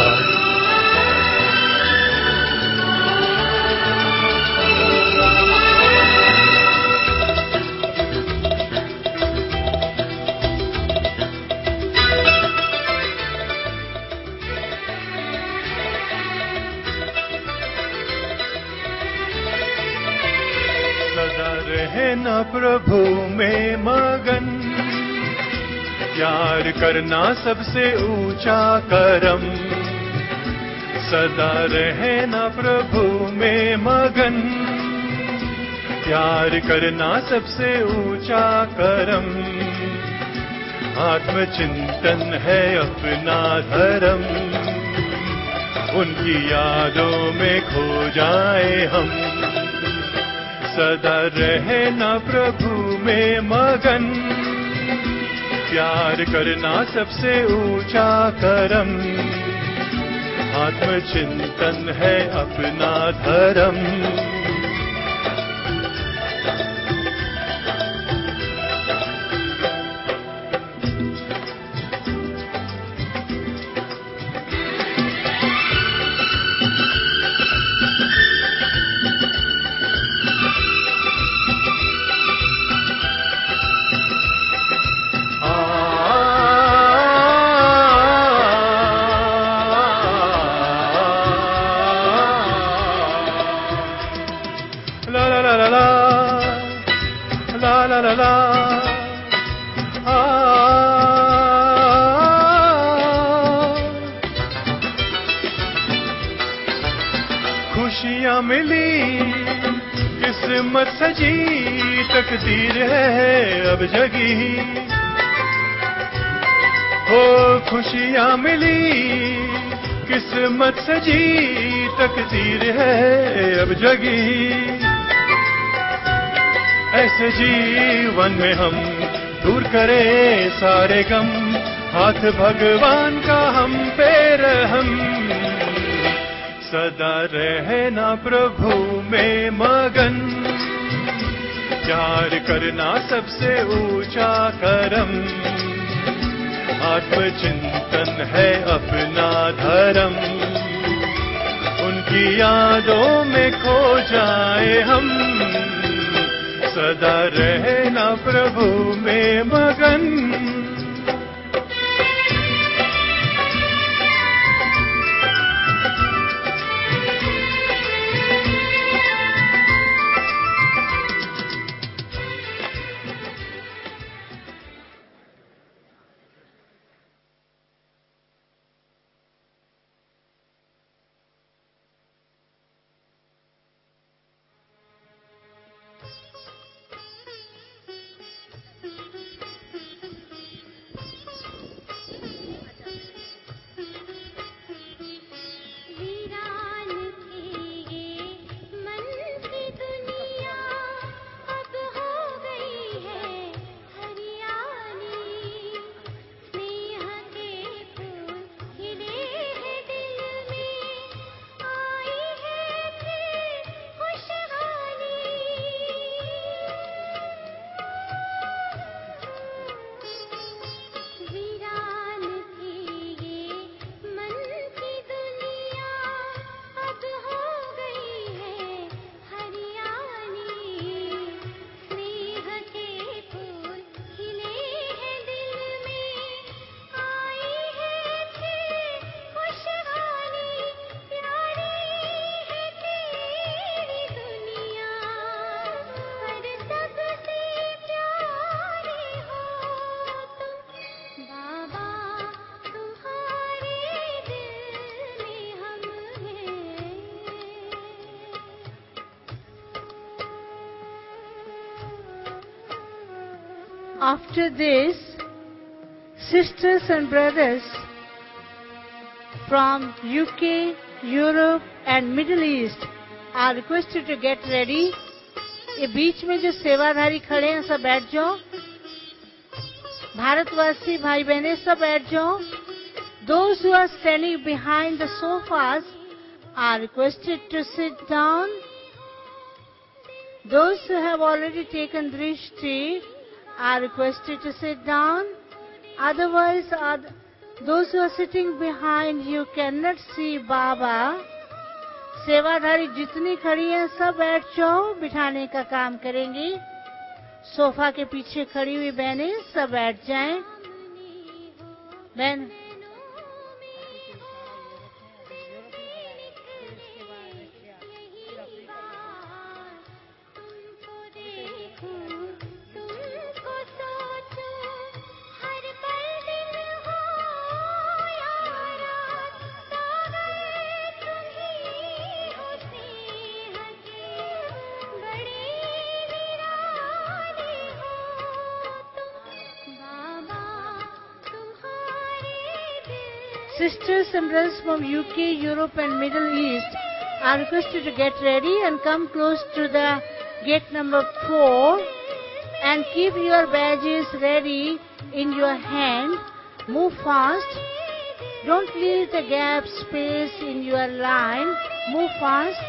Speaker 4: सदा रहना प्रभु में मगन, प्यार करना सबसे ऊंचा करम। सदा रहना प्रभु में मगन, प्यार करना सबसे ऊंचा करम। आत्मचिंतन है अपना धर्म, उनकी यादों में खो जाए हम। सदा रहना प्रभु में मगन, प्यार करना सबसे ऊंचा करम। आत्मचिंतन है अपना धर्म। मिली किस्मत सजी तकदीर है अब जगी हो खुशियां मिली किस्मत सजी तकदीर है अब जगी ऐसे जीवन में हम दूर करें सारे गम हाथ भगवान का हम पे रहम सदा रहना प्रभु में मगन प्यार करना सबसे ऊंचा करम आत्मचिंतन है अपना धर्म उनकी यादों में खो जाए हम सदा रहना प्रभु में मगन
Speaker 2: After this, sisters and brothers from U K, Europe and Middle East are requested to get ready. ये बीच में जो सेवाधारी खड़े हैं सब बैठ जाओ. भारतवासी भाई बहनें सब बैठ जाओ. Those who are standing behind the sofas are requested to sit down. Those who have already taken drishti are requested to sit down. Otherwise, those who are sitting behind, you cannot see Baba. सेवाधारी जितनी खड़ी हैं सब बैठ जाओ, बिठाने का काम करेंगी. सोफा के पीछे खड़ी हुई बहनें सब बैठ जाएं. बहन sisters and brothers from U K, Europe and Middle East are requested to get ready and come close to the gate number four and keep your badges ready in your hand. Move fast. Don't leave the gap space in your line. Move fast.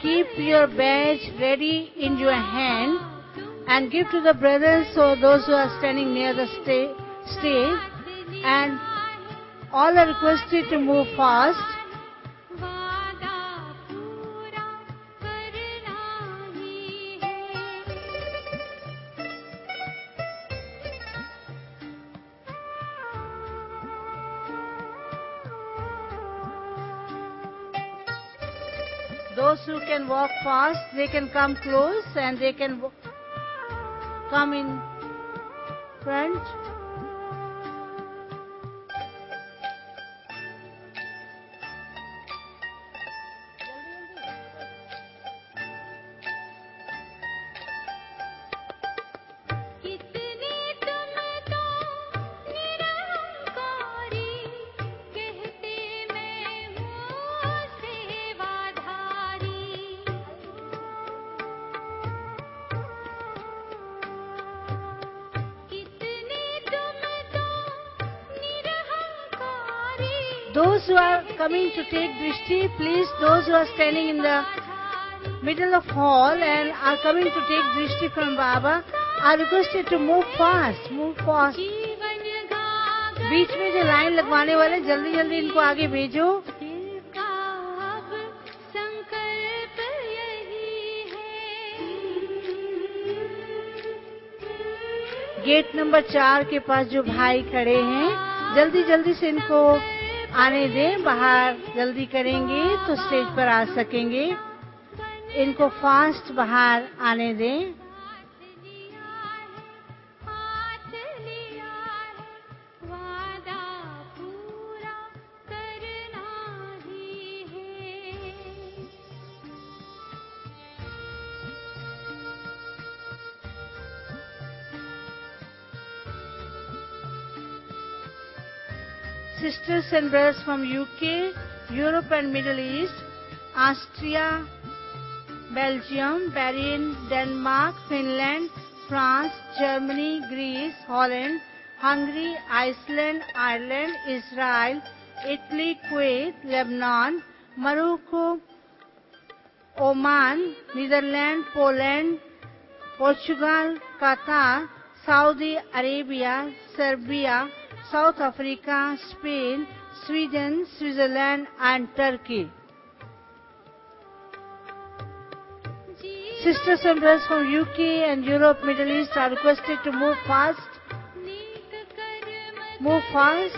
Speaker 2: keep your badge ready in your hand and give to the brothers or those who are standing near the sta- stage. And all are requested to move fast. Those who can walk fast, they can come close and they can w- come in front. Those who are coming to take Drishti, please, those who are standing in the middle of hall and are coming to take Drishti from Baba, are requested to move fast, move fast. बीच में जो line लगवाने वाले जल्दी जल्दी इनको आगे भेजो. Gate number चार के पास जो भाई खड़े हैं, जल्दी जल्दी से इनको आने दें. बाहर जल्दी करेंगे तो स्टेज पर आ सकेंगे. इनको फास्ट बाहर आने दें. Sisters and brothers from U K, Europe and Middle East, Austria, Belgium, Bahrain, Denmark, Finland, France, Germany, Greece, Holland, Hungary, Iceland, Ireland, Israel, Italy, Kuwait, Lebanon, Morocco, Oman, Netherlands, Poland, Portugal, Qatar, Saudi Arabia, Serbia, South Africa, Spain, Sweden, Switzerland and Turkey. Sisters and brothers from U K and Europe, Middle East are requested to move fast. Move fast.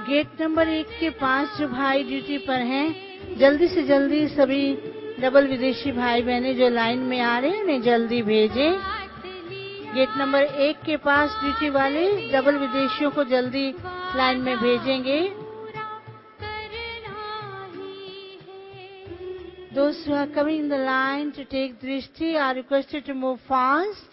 Speaker 2: Gate number एक के पास जो भाई duty पर हैं, जल्दी से जल्दी सभी डबल विदेशी भाई बहने जो लाइन में आ रहे हैं उन्हें जल्दी भेजें। गेट नंबर एक के पास ड्यूटी वाले डबल विदेशियों को जल्दी लाइन में भेजेंगे। Those who are coming in the line to take drishti are requested to move fast.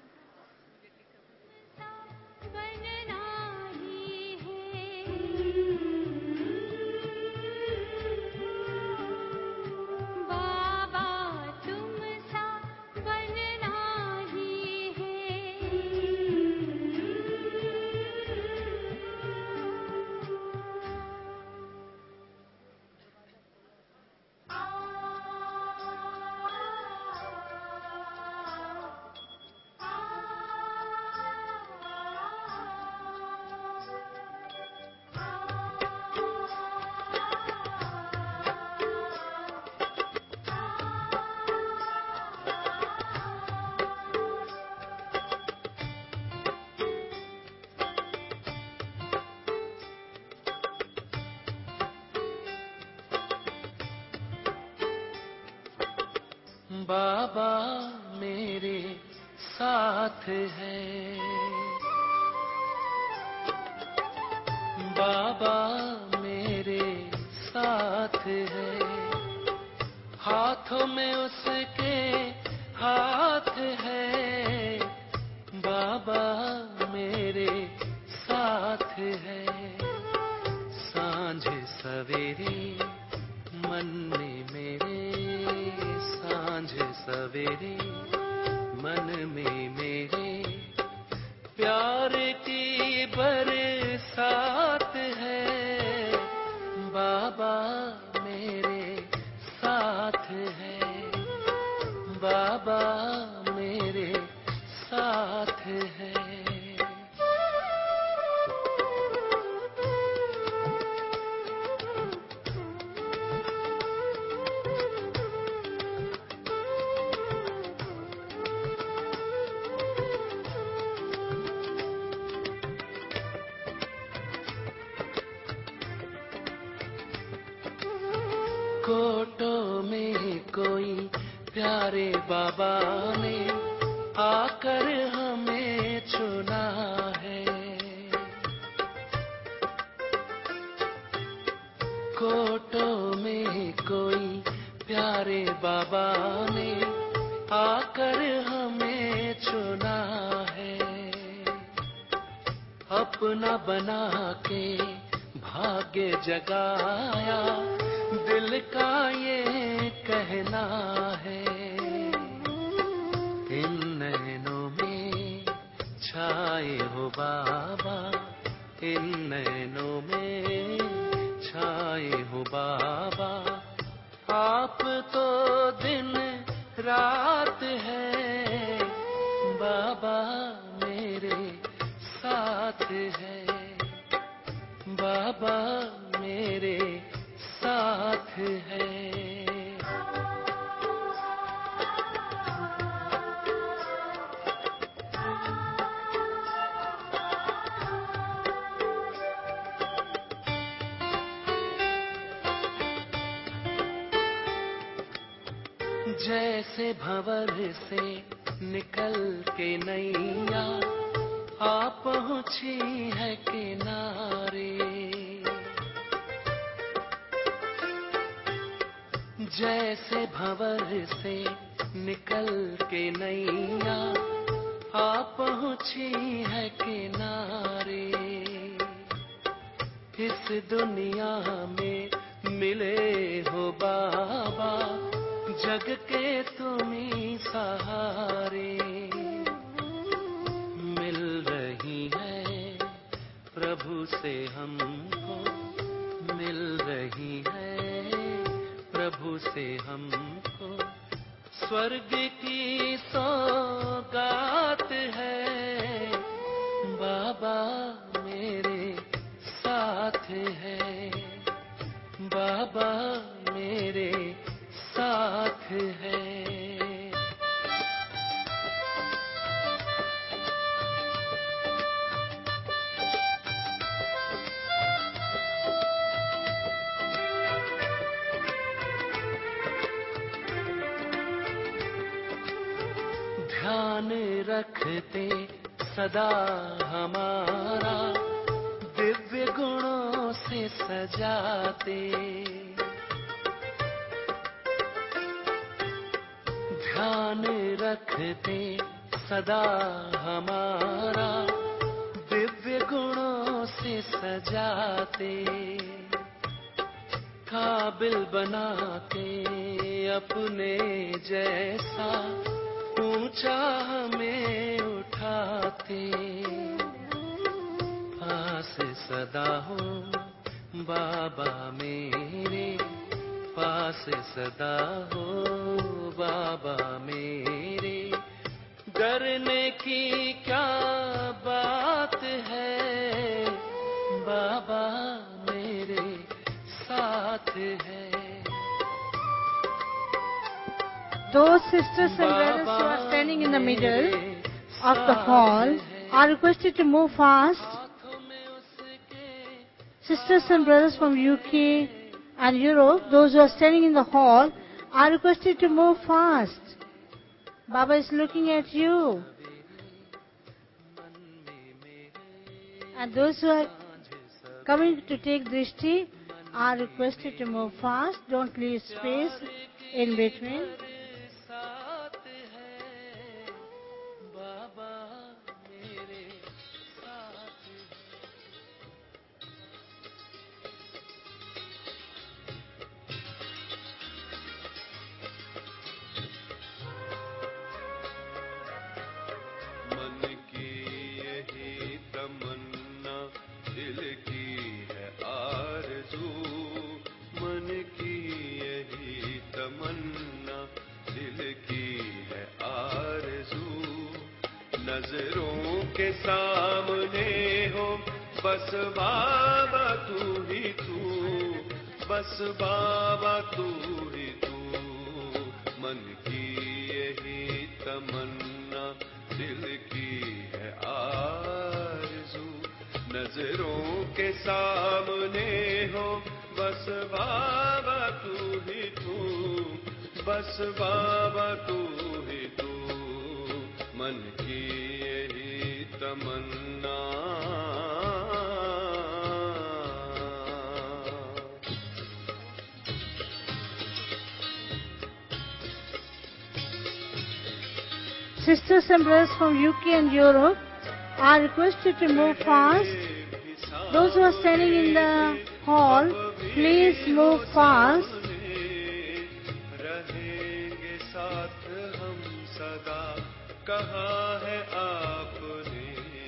Speaker 7: बाबा मेरे साथ है, बाबा मेरे साथ है, हाथों में उसके हाथ है, बाबा मेरे साथ है। सांझ सवेरे मन में मेरे, सांझ सवेरे मन में मेरे प्यार की बरसात है, बाबा मेरे साथ है, बाबा मेरे साथ है। कोटों में कोई प्यारे बाबा ने आकर हमें चुना है, कोटों में कोई प्यारे बाबा ने आकर हमें चुना है। अपना बना के भाग्य जगाया, दिल का ये कहना है। इन नैनों में छाए हो बाबा, इन नैनों में छाए हो बाबा, आप तो दिन रात है, बाबा मेरे साथ है, बाबा मेरे साथ है। जैसे भंवर से निकल के नैया आ पहुंची है किनारे, जैसे भंवर से निकल के नैया आ पहुंची है किनारे। इस दुनिया में मिले हो बाबा, जग के तुम्ही सहारे। मिल रही है प्रभु से हमको, मिल रही है प्रभु से हमको, स्वर्ग की सौगात है, बाबा मेरे साथ है, बाबा मेरे साथ है। ध्यान रखते सदा हमारा, दिव्य गुणों से सजाते। ध्यान रखते सदा हमारा, दिव्य गुणों से सजाते। काबिल बनाते अपने जैसा, ऊंचा हमें उठाते। पास सदा हो बाबा मेरे, पास सदा हो बाबा मेरे। डरने की क्या बात है, बाबा मेरे साथ है।
Speaker 2: Those sisters and brothers who are standing in the middle of the hall are requested to move fast. Sisters and brothers from U K and Europe, those who are standing in the hall, are requested to move fast. Baba is looking at you. And those who are coming to take drishti are requested to move fast. Don't leave space in between.
Speaker 4: नजरों के सामने हो बस बाबा तू ही तू, बस बाबा तू ही तू। मन की यही तमन्ना, दिल की है आरज़ू। नजरों के सामने हो बस बाबा तू ही तू, बस बाबा तू ही तू। मन की यही तमन्ना।
Speaker 2: Sisters and brothers from U K and Europe are requested to move fast. Those who are standing in the hall, please move fast.
Speaker 4: रहेंगे साथ हम सदा, कहा है आपने।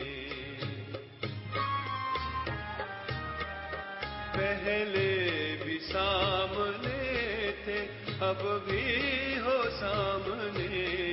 Speaker 4: पहले भी सामने थे, अब भी हो सामने।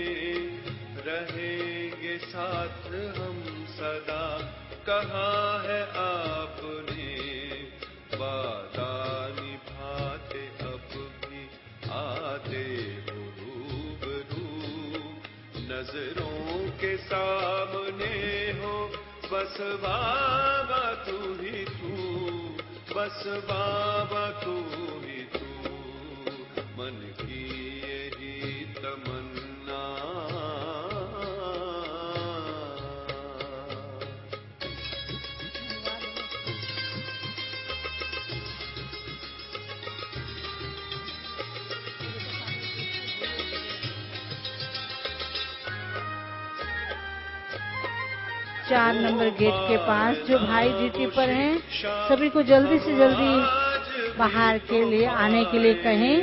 Speaker 4: रहेंगे साथ हम सदा, कहा है आपने। वादा निभाते अब भी आते हो रूबरू। नजरों के सामने हो बस बाबा तू ही तू, बस बाबा तू ही तू। मन की यही तमन्ना।
Speaker 2: चार नंबर गेट के पास जो भाई ड्यूटी पर हैं, सभी को जल्दी से जल्दी बाहर के लिए आने के लिए कहें।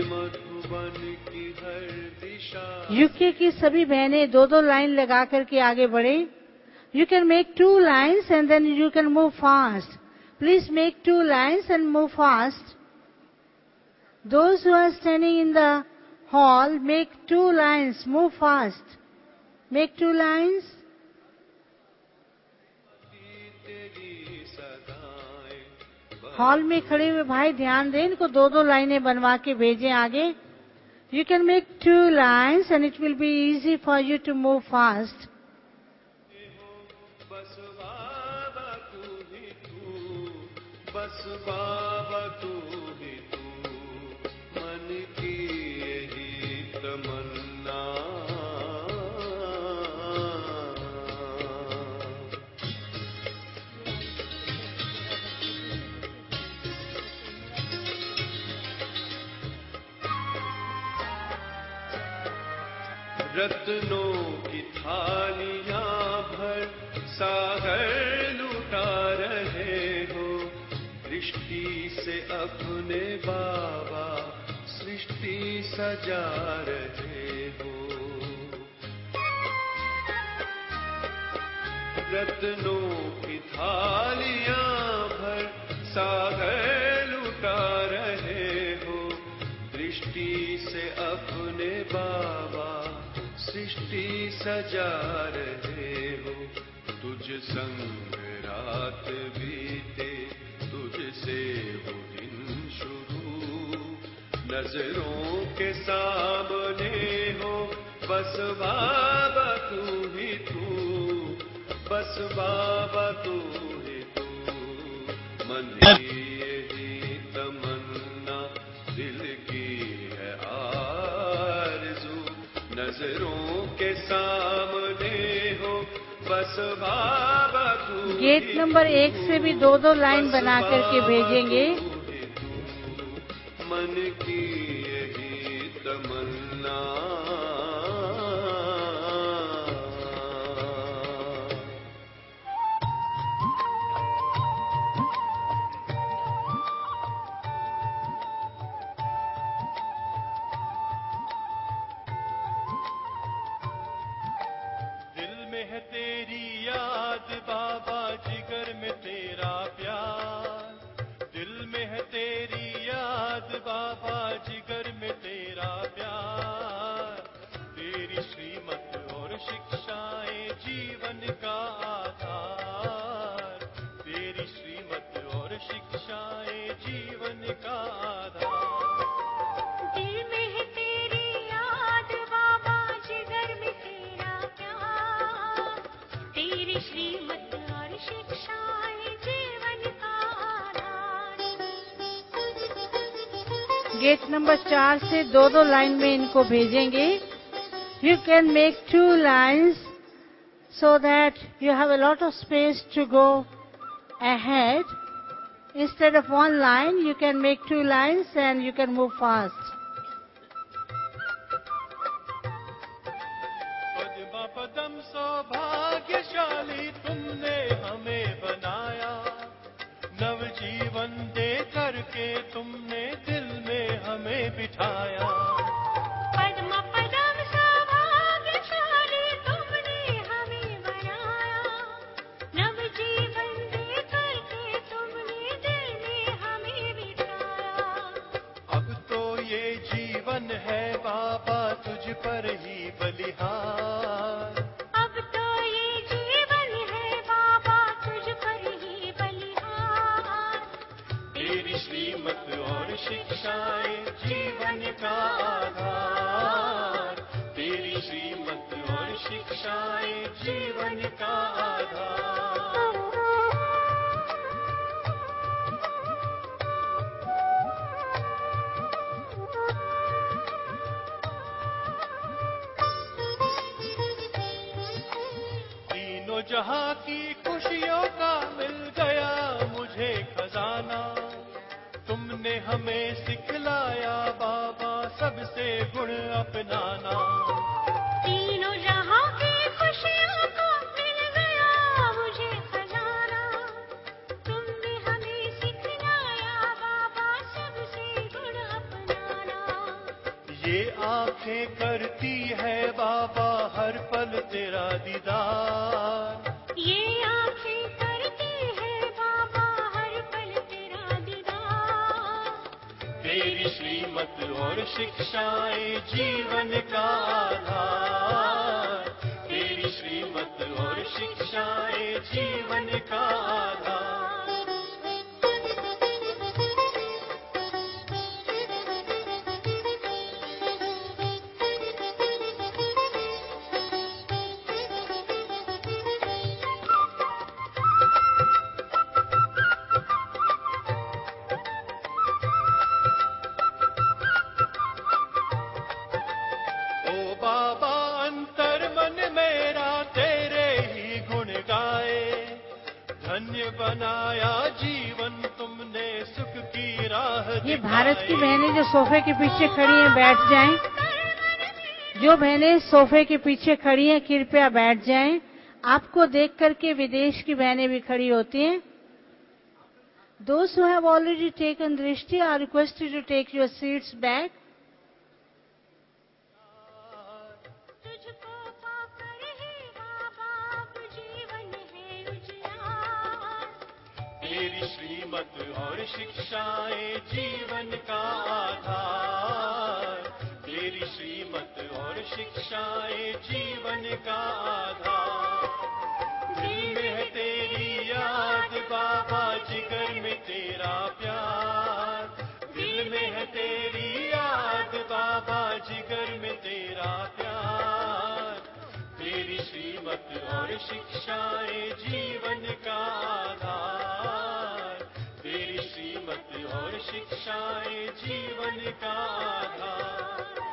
Speaker 2: यूके की सभी बहनें दो दो लाइन लगा करके आगे बढ़े। You can make two lines and then you can move fast. Please make two lines and move fast. Those who are standing in the hall, make two lines, move fast, make two lines. Hall में खड़े हुए भाई ध्यान दें, इनको दो दो लाइनें बनवा के भेजें आगे। You can make two lines and it will be easy for you to move fast.
Speaker 4: बस बाबा तू ही तू, बस बाबा तू ही तू। मन की यही तमन्ना। रत्नों की थालियां भर सागर लुटा रहे हो। दृष्टि से अपने बाबा सृष्टि सजा रहे हो। रत्नों की थालियां भर सागर लुटा रहे हो। दृष्टि से अपने बाबा सृष्टि सजा रहे हो। तुझ संग रात बीते, तुझसे वो दिन शुरू। नजरों के सामने हो बस बाबा तू ही तू, बस बाबा तू ही तू। मन की यही तमन्ना दिल की है आरज़ू। नजरों के सामने हो बस बाबा तू।
Speaker 2: गेट नंबर एक से भी दो दो लाइन बना करके भेजेंगे।
Speaker 4: मन की यही तमन्ना। है तेरी याद बाबा, जिगर में तेरा प्यार। दिल में है तेरी याद बाबा, जिगर में तेरा प्यार। तेरी श्रीमत और शिक्षाएं जीवन का आधार। तेरी श्रीमत और शिक्षाएं जीवन का आधार।
Speaker 5: दिल में है तेरी याद बाबा, जिगर में तेरा प्यार। तेरी श्रीमत और शिक्षाएं जीवन का आधार।
Speaker 2: गेट नंबर चार से दो दो लाइन में इनको भेजेंगे। You can make two lines so that you have a lot of space to go ahead. Instead of one line, you can make two lines and you can move fast.
Speaker 4: Padma पदम सौभाग्यशाली तुमने हमें बनाया। नव जीवन दे करके तुमने दिल में हमें बिठाया।
Speaker 5: पद्मा पदम सौभाग्यशाली तुमने हमें बनाया। नव जीवन दे करके तुमने दिल में हमें बिठाया।
Speaker 4: अब तो ये जीवन है बाबा तुझ पर ही बलिहार।
Speaker 5: अब तो ये जीवन है बाबा तुझ पर ही बलिहार।
Speaker 4: तेरी श्रीमत और शिक्षाएं जीवन का आधार। तेरी श्रीमत और शिक्षाएं जीवन का आधार। तीनों जहां की खुशियों का मिल गया मुझे खजाना। तुमने हमें सिखलाया बाबा सबसे गुण अपनाना।
Speaker 5: तीनों जहां की खुशियों को मिल गया मुझे खजाना। तुमने हमें सिखलाया बाबा सबसे गुण अपनाना।
Speaker 4: ये आंखें करती है बाबा हर पल तेरा दीदार।
Speaker 5: ये आंखें करती है बाबा हर पल तेरा दीदार।
Speaker 4: तेरी श्रीमत और शिक्षाएं जीवन का आधार। तेरी श्रीमत और शिक्षाएं जीवन का आधार। ओ बाबा अंतर मन मेरा तेरे ही गुण गाए। धन्य बनाया जीवन तुमने सुख की राह
Speaker 2: ये भारत की बहनें जो सोफे के पीछे खड़ी हैं बैठ जाएं। जो बहनें सोफे के पीछे खड़ी हैं कृपया बैठ जाएं। आपको देख करके विदेश की बहनें भी खड़ी होती हैं। Those who have already taken drishti are requested to take your seats back.
Speaker 5: तुझको पाकर ही बाबा अब जीवन है उजियार।
Speaker 4: तेरी श्रीमत और शिक्षाएं जीवन का आधार, तेरी श्रीमत और शिक्षाएं जीवन का आधार। दिल में है तेरी याद बाबा, जिगर में तेरा प्यार। दिल में है तेरी याद बाबा, जिगर में तेरा प्यार। तेरी श्रीमत और शिक्षाएं जीवन का आधार, तेरी श्रीमत और शिक्षाएं जीवन का आधार।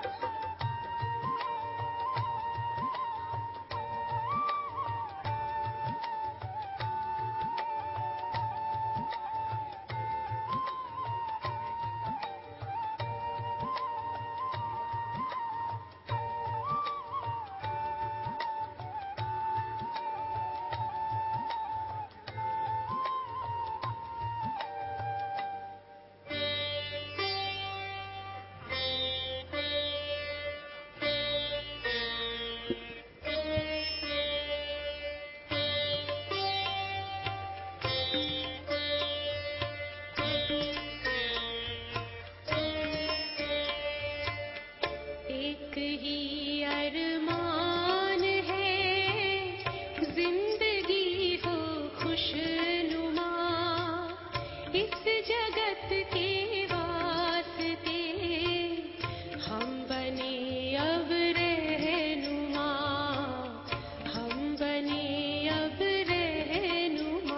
Speaker 5: एक ही अरमान है जिंदगी हो खुशनुमा, इस जगत के वास्ते हम बने अब रहनुमा, हम बने अब रहनुमा।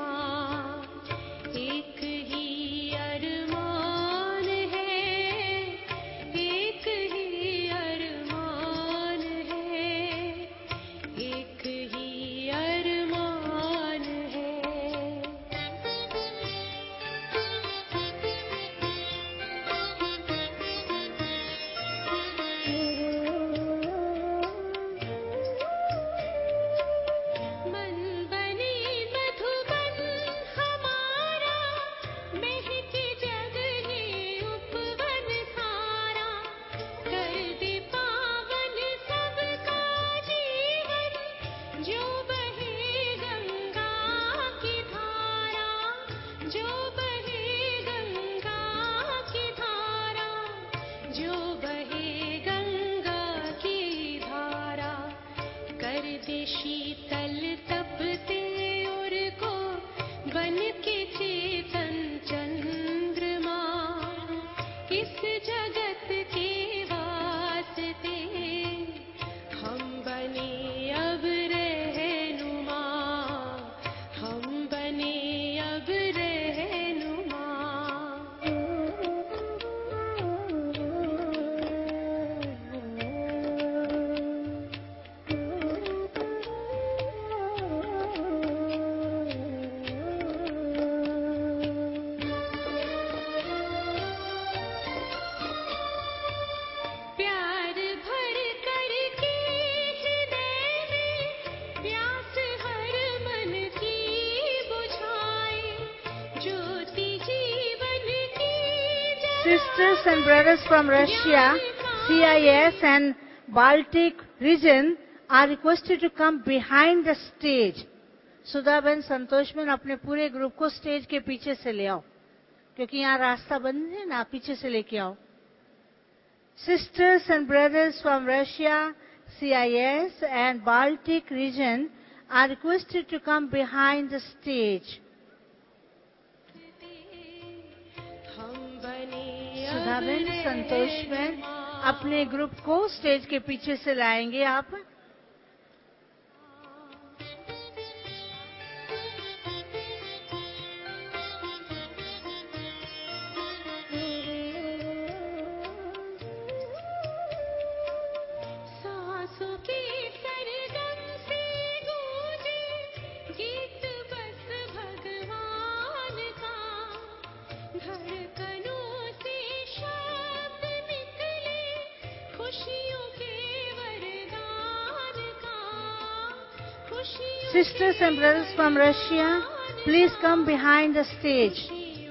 Speaker 5: एक ही अरमान है, एक ही अरमान है, एक ही अरमान है। मन बने मधुबन हमारा, महके जगने उपवन सारा, कर दे पावन सबका जीवन, जो बहे गंगा की धारा, जो बहे गंगा की धारा, जो बहे गंगा की धारा। कर दे शीतल तपते और को बन के चेतन चंद्रमा, इस जगत के वास्ते हम बने अब रहनुमा, हम बने अब रहनुमा। प्यार भर करके हृदय में प्यास हर मन की बुझाए, ज्योति जीवन की
Speaker 2: Sisters and brothers from Russia, C I S and Baltic region are requested to come behind the stage. Sudhaben, संतोषबेन, अपने पूरे ग्रुप को स्टेज के पीछे से ले आओ, क्योंकि यहाँ रास्ता बंद है ना, पीछे से लेके आओ। Sisters and brothers from Russia, C I S and Baltic region are requested to come behind the stage.
Speaker 5: हम बने अब
Speaker 2: सुधाबेन, संतोषबेन,
Speaker 5: रहनुमा।
Speaker 2: अपने ग्रुप को स्टेज के पीछे से लाएंगे आप।
Speaker 5: सांसों के सरगम से गूंजे गीत बस भगवान का, धड़कनों से शब्द निकले खुशियों के वर
Speaker 2: sisters and brothers from Russia, please come behind the stage.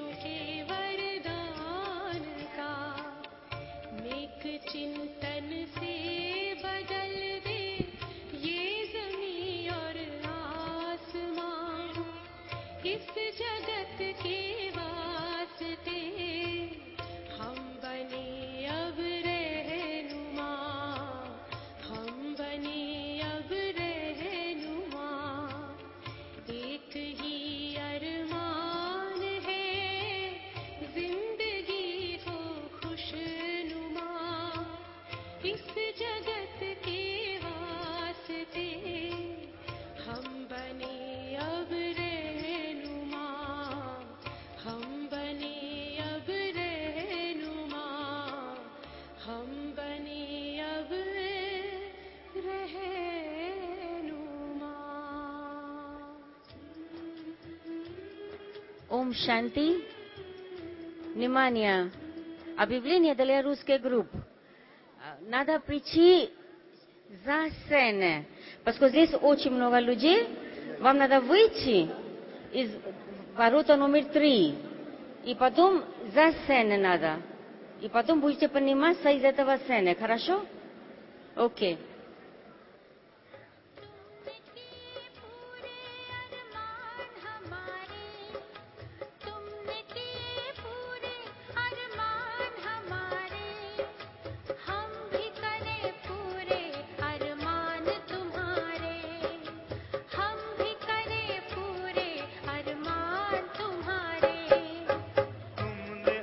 Speaker 3: Om Shanti. Внимание, объявление для русский групп. Надо прийти за сценой, поскольку здесь очень много людей. Вам надо выйти из ворота номер три, и потом за сценой надо. И потом будете подниматься из этого сцены, хорошо? Окей.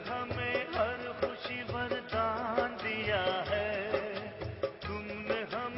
Speaker 8: तुमने हमें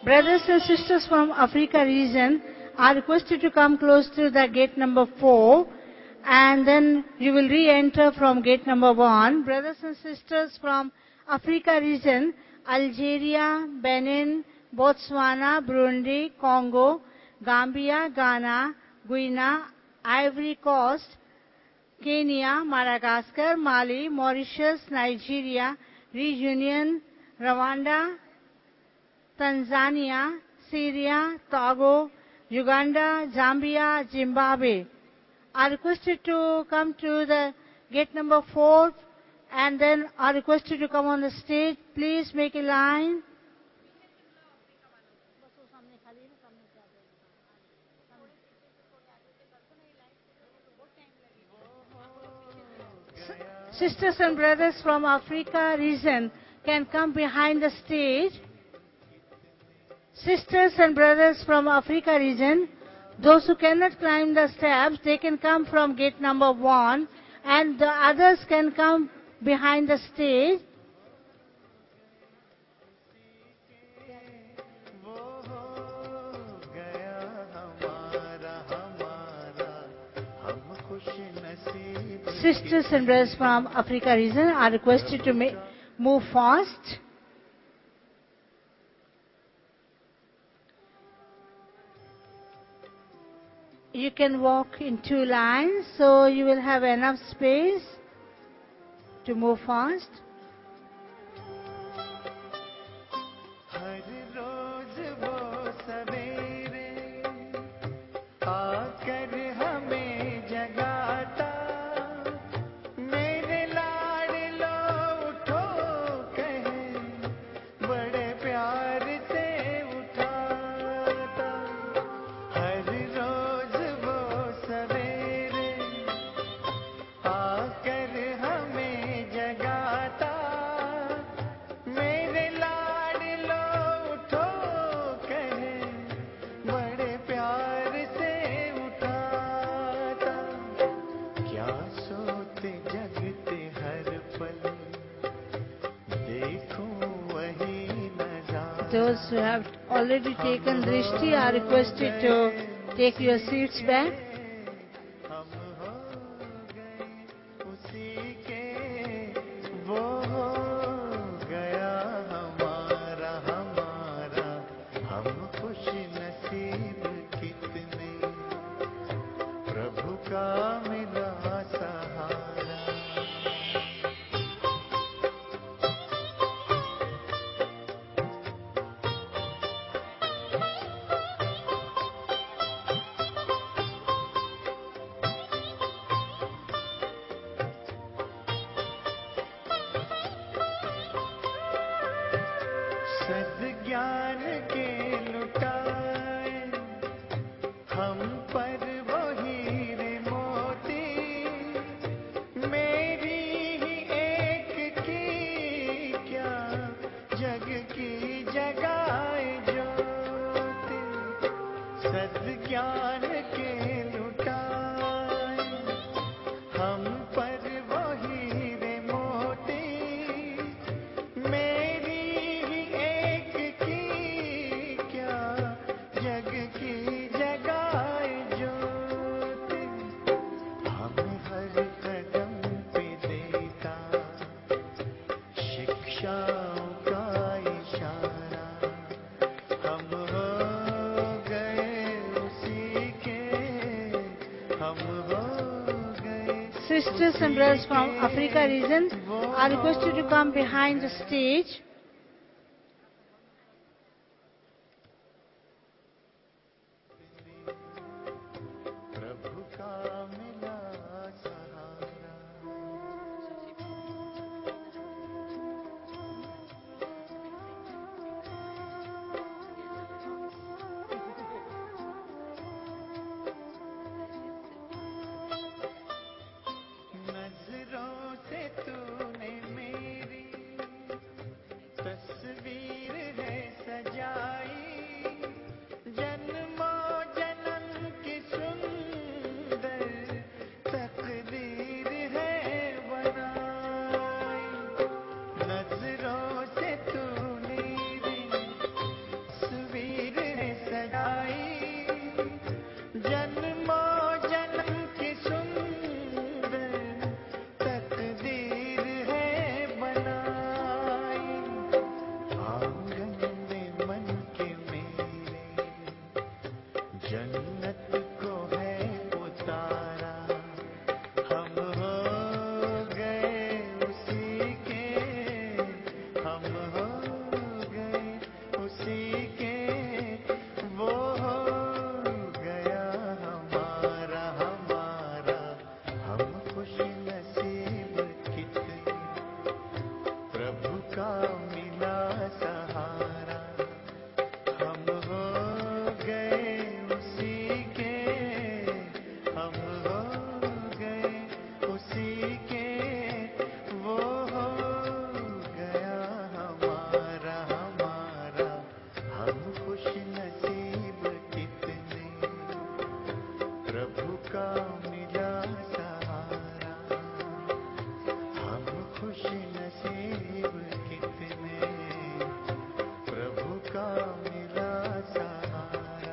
Speaker 2: Brothers and sisters from Africa region are requested to come close to the gate number four, and then you will re-enter from gate number one. Brothers and sisters from Africa region, Algeria, Benin, Botswana, Burundi, Congo, Gambia, Ghana, Guinea, Ivory Coast, Kenya, Madagascar, Mali, Mauritius, Nigeria, Reunion, Rwanda, Tanzania, Syria, Togo, Uganda, Zambia, Zimbabwe are requested to come to the gate number four and then are requested to come on the stage. Please make a line. Sisters and brothers from Africa region can come behind the stage. Sisters and brothers from Africa region, those who cannot climb the steps, they can come from gate number one, and the others can come behind the stage. Sisters and brothers from Africa region are requested to make, move fast. You can walk in two lines, so you will have enough space to move fast. Those who have already taken Drishti are requested to take your seats back. Sisters and brothers from Africa region are requested to come behind the stage.
Speaker 4: खुश नसीब कितने प्रभु का मिला सहारा।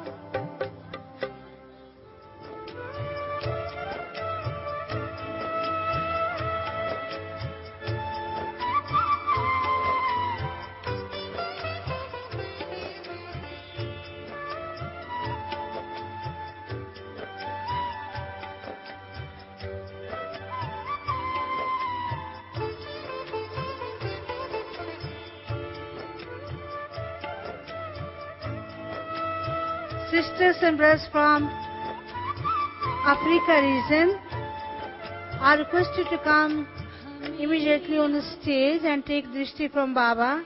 Speaker 2: Sisters and brothers from Africa region are requested to come immediately on the stage and take drishti from Baba.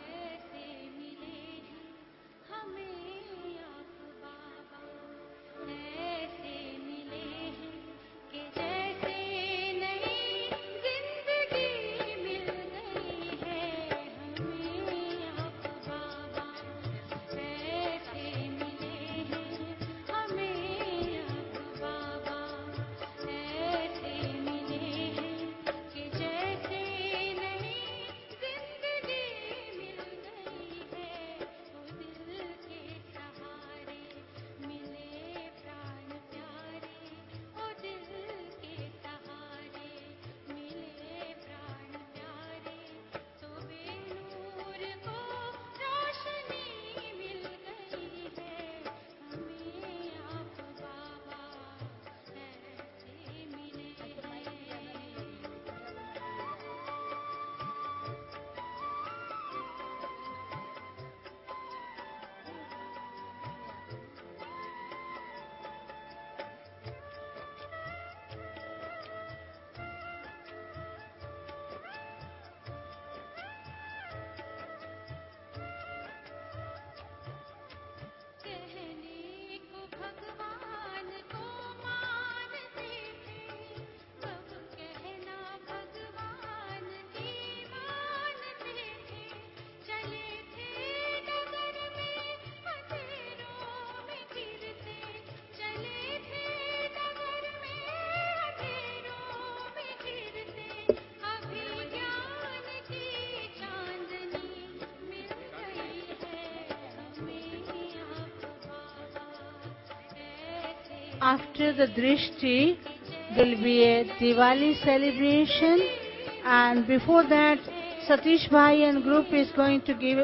Speaker 2: After the drishti, there will be a Diwali celebration, and before that, Satish Bhai and group is going to give.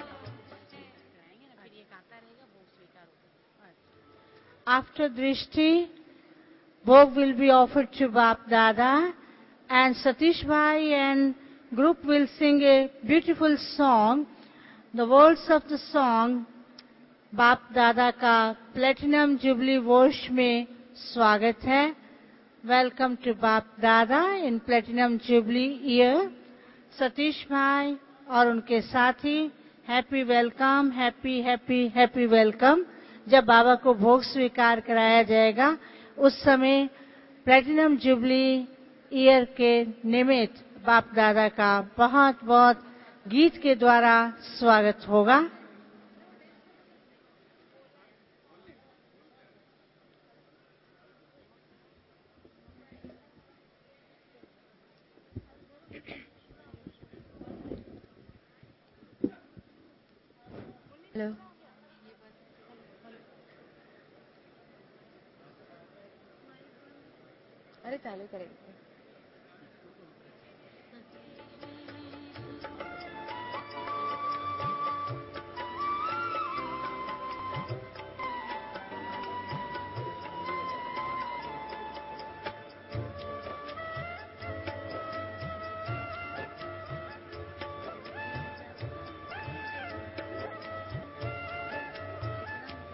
Speaker 2: After drishti, bhog will be offered to Bap Dada, and Satish Bhai and group will sing a beautiful song. The words of the song बाप दादा का platinum jubilee वर्ष में स्वागत है. Welcome to Bap Dada in platinum jubilee year. Satish भाई और उनके साथी happy welcome, happy happy happy welcome. जब बाबा को भोग स्वीकार कराया जाएगा उस समय प्लेटिनम जुबली ईयर के निमित्त बाप दादा का बहुत बहुत गीत के द्वारा स्वागत होगा.
Speaker 3: हेलो, अरे चालू करेंगे.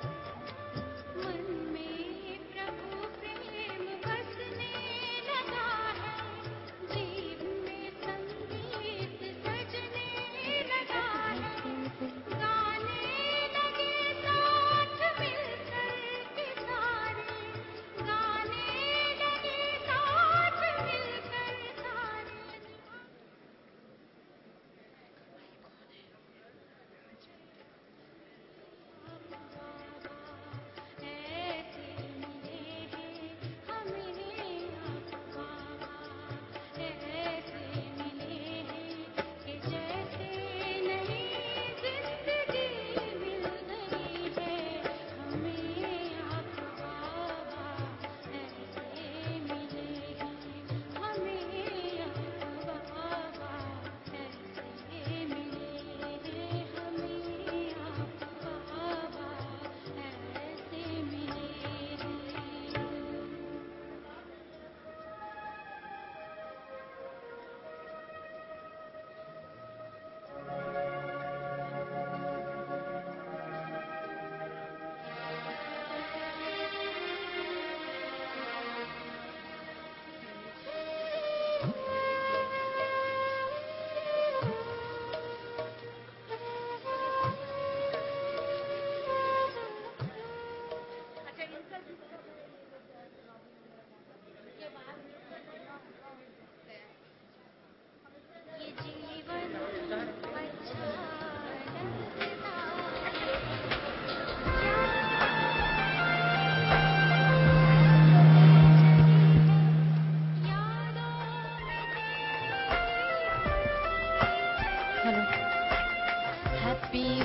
Speaker 5: मन में प्रभु प्रेम बसने लगा.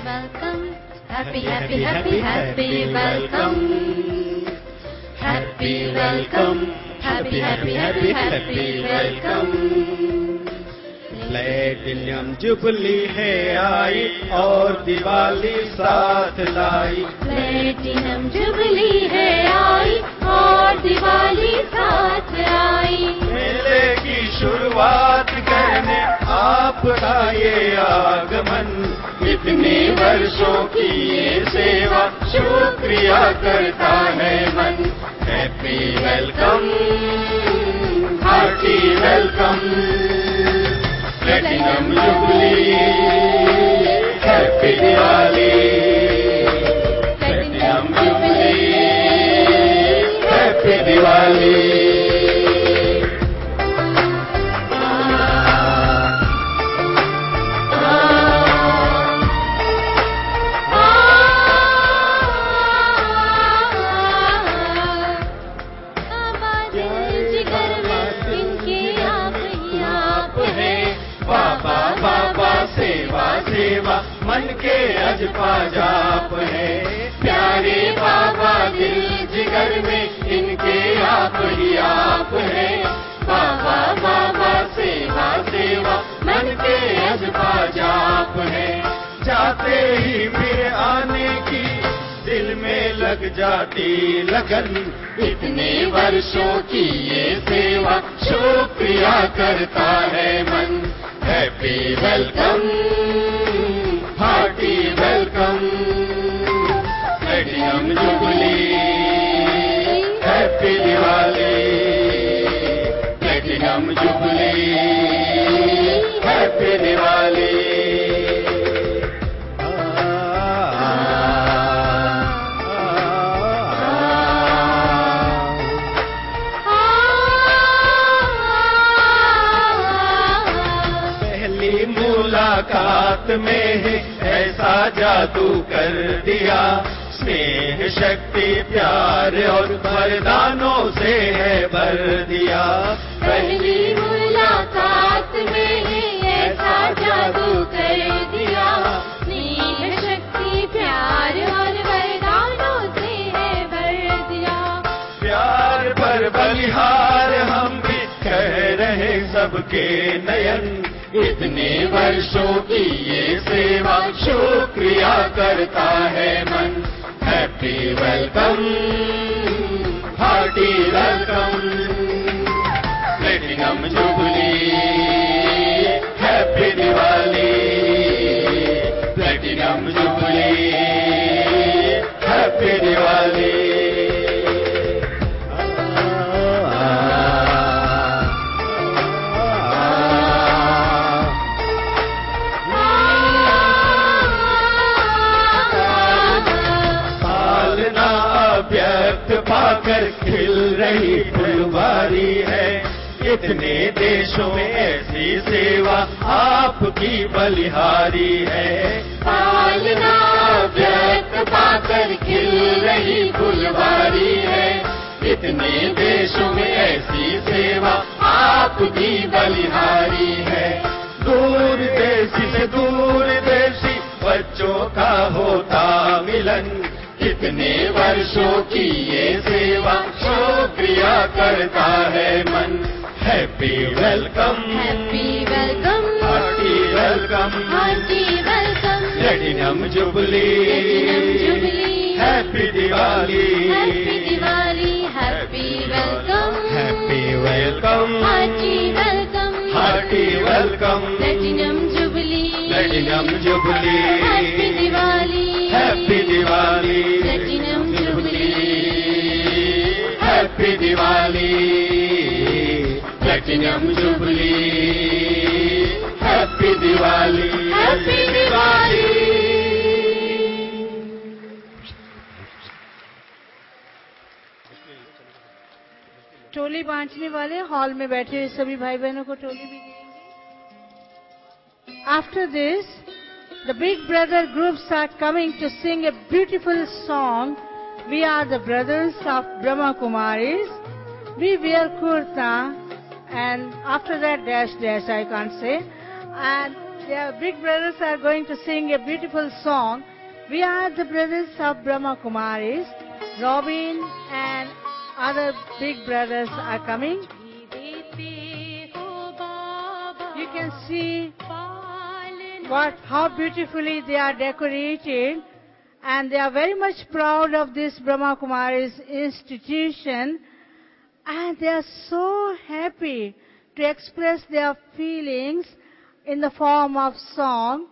Speaker 5: welcome. Happy, happy, happy, happy welcome. Happy welcome. Happy, happy, happy, happy welcome.
Speaker 8: Platinum jubilee है आई और दिवाली साथ लाई.
Speaker 5: प्लेटिनम जुबली है आई और दिवाली साथ आई.
Speaker 8: मेले की शुरुआत करने आपका ये आगमन. इतने वर्षों की ये सेवा शुक्रिया करता है मन. Happy welcome, hearty welcome. Platinum jubilee, happy Diwali. Platinum jubilee, happy Diwali. सेवा मन के अजपा जाप है. प्यारे बाबा दिल जिगर में इनके आप ही आप है. बाबा बाबा सेवा सेवा मन के अजपा जाप है. जाते ही फिर आने की दिल में लग जाती लगन. इतने वर्षों की ये सेवा शुक्रिया करता है मन. Happy welcome, hearty welcome. Platinum jubilee, happy Diwali. Platinum jubilee, happy Diwali. मुलाकात में है ऐसा जादू कर दिया. स्नेह शक्ति प्यार और वरदानों से है भर दिया.
Speaker 5: पहली मुलाकात में है ऐसा जादू कर दिया. स्नेह शक्ति प्यार और वरदानों से है भर दिया.
Speaker 8: प्यार पर बलिहार हम भी कह रहे सबके नयन. इतने वर्षों की ये सेवा शुक्रिया करता है मन. Happy welcome, hearty welcome. Platinum jubilee, happy Diwali. Platinum jubilee, happy Diwali. पाकर खिल रही फुलवारी है. इतने देशों में ऐसी सेवा आपकी बलिहारी है.
Speaker 5: पालना व्यक्त पाकर खिल रही फुलवारी है.
Speaker 8: इतने देशों में ऐसी सेवा आपकी बलिहारी है. दूर देशी से दूर देशी बच्चों का होता मिलन. इतने वर्षों की ये सेवा शुक्रिया करता है मन. Happy welcome,
Speaker 5: happy welcome.
Speaker 8: Hearty welcome,
Speaker 5: hearty welcome.
Speaker 8: Platinum jubilee,
Speaker 5: platinum jubilee.
Speaker 8: Happy Diwali.
Speaker 5: Happy Diwali. Happy welcome.
Speaker 8: Happy welcome,
Speaker 5: hearty welcome.
Speaker 8: Hearty welcome.
Speaker 5: Platinum jubilee.
Speaker 8: Platinum jubilee.
Speaker 5: Happy Diwali.
Speaker 8: Happy Diwali.
Speaker 5: Platinum jubilee.
Speaker 8: Happy Diwali. Platinum jubilee. Happy Diwali.
Speaker 5: Happy Diwali.
Speaker 2: टोली बांटने वाले hall में बैठे हुए सभी भाई बहनों को टोली भी देंगे. After this, the big brother groups are coming to sing a beautiful song. We are the brothers of Brahma Kumaris. We wear kurta, and after that dash dash I can't say. And their big brothers are going to sing a beautiful song. We are the brothers of Brahma Kumaris. Robin and other big brothers are coming. You can see what how beautifully they are decorated, and they are very much proud of this Brahma Kumaris institution, and they are so happy to express their feelings in the form of song.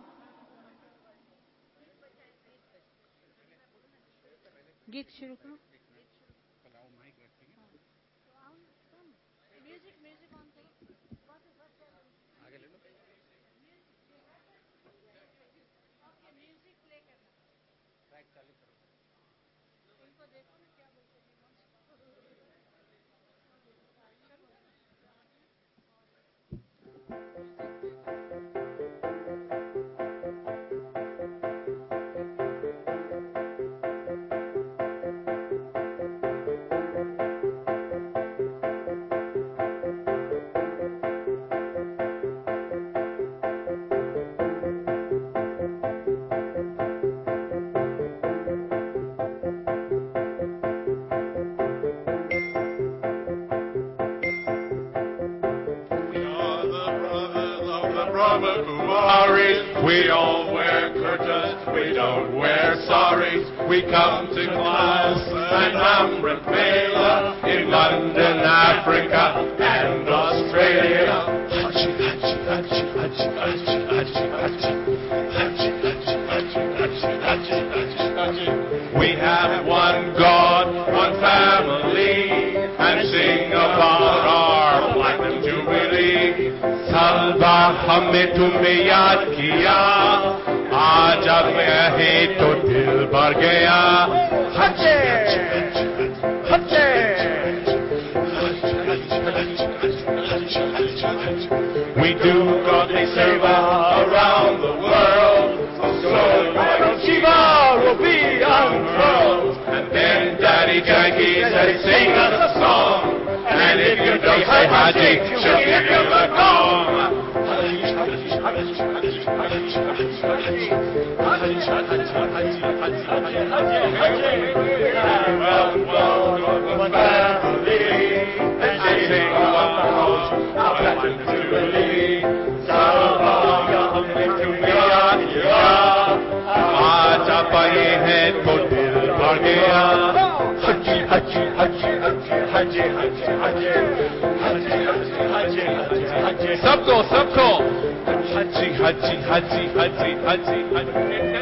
Speaker 2: गीत शुरू करो.
Speaker 8: We all wear kurtas, we don't wear saris. We come to class and Amrit Mela in London, Africa and Australia. Haji, haji, haji, haji, haji, haji, haji. Haji, haji, haji, haji, haji, haji, haji. We have one God, one family, and sing about our platinum jubilee. सालबा हमें तुम्हें याद किया, आज अब मैं है तो दिल भर गया. हजे हजे We do godly seva around the world, so Lord Shiva will be unfurled. And then Daddy Janki said, sing us a song, and if you don't say Haji, she'll give you the gong. सबको सबको हाजी हाजी हाजी हाजी हाजी हाजी.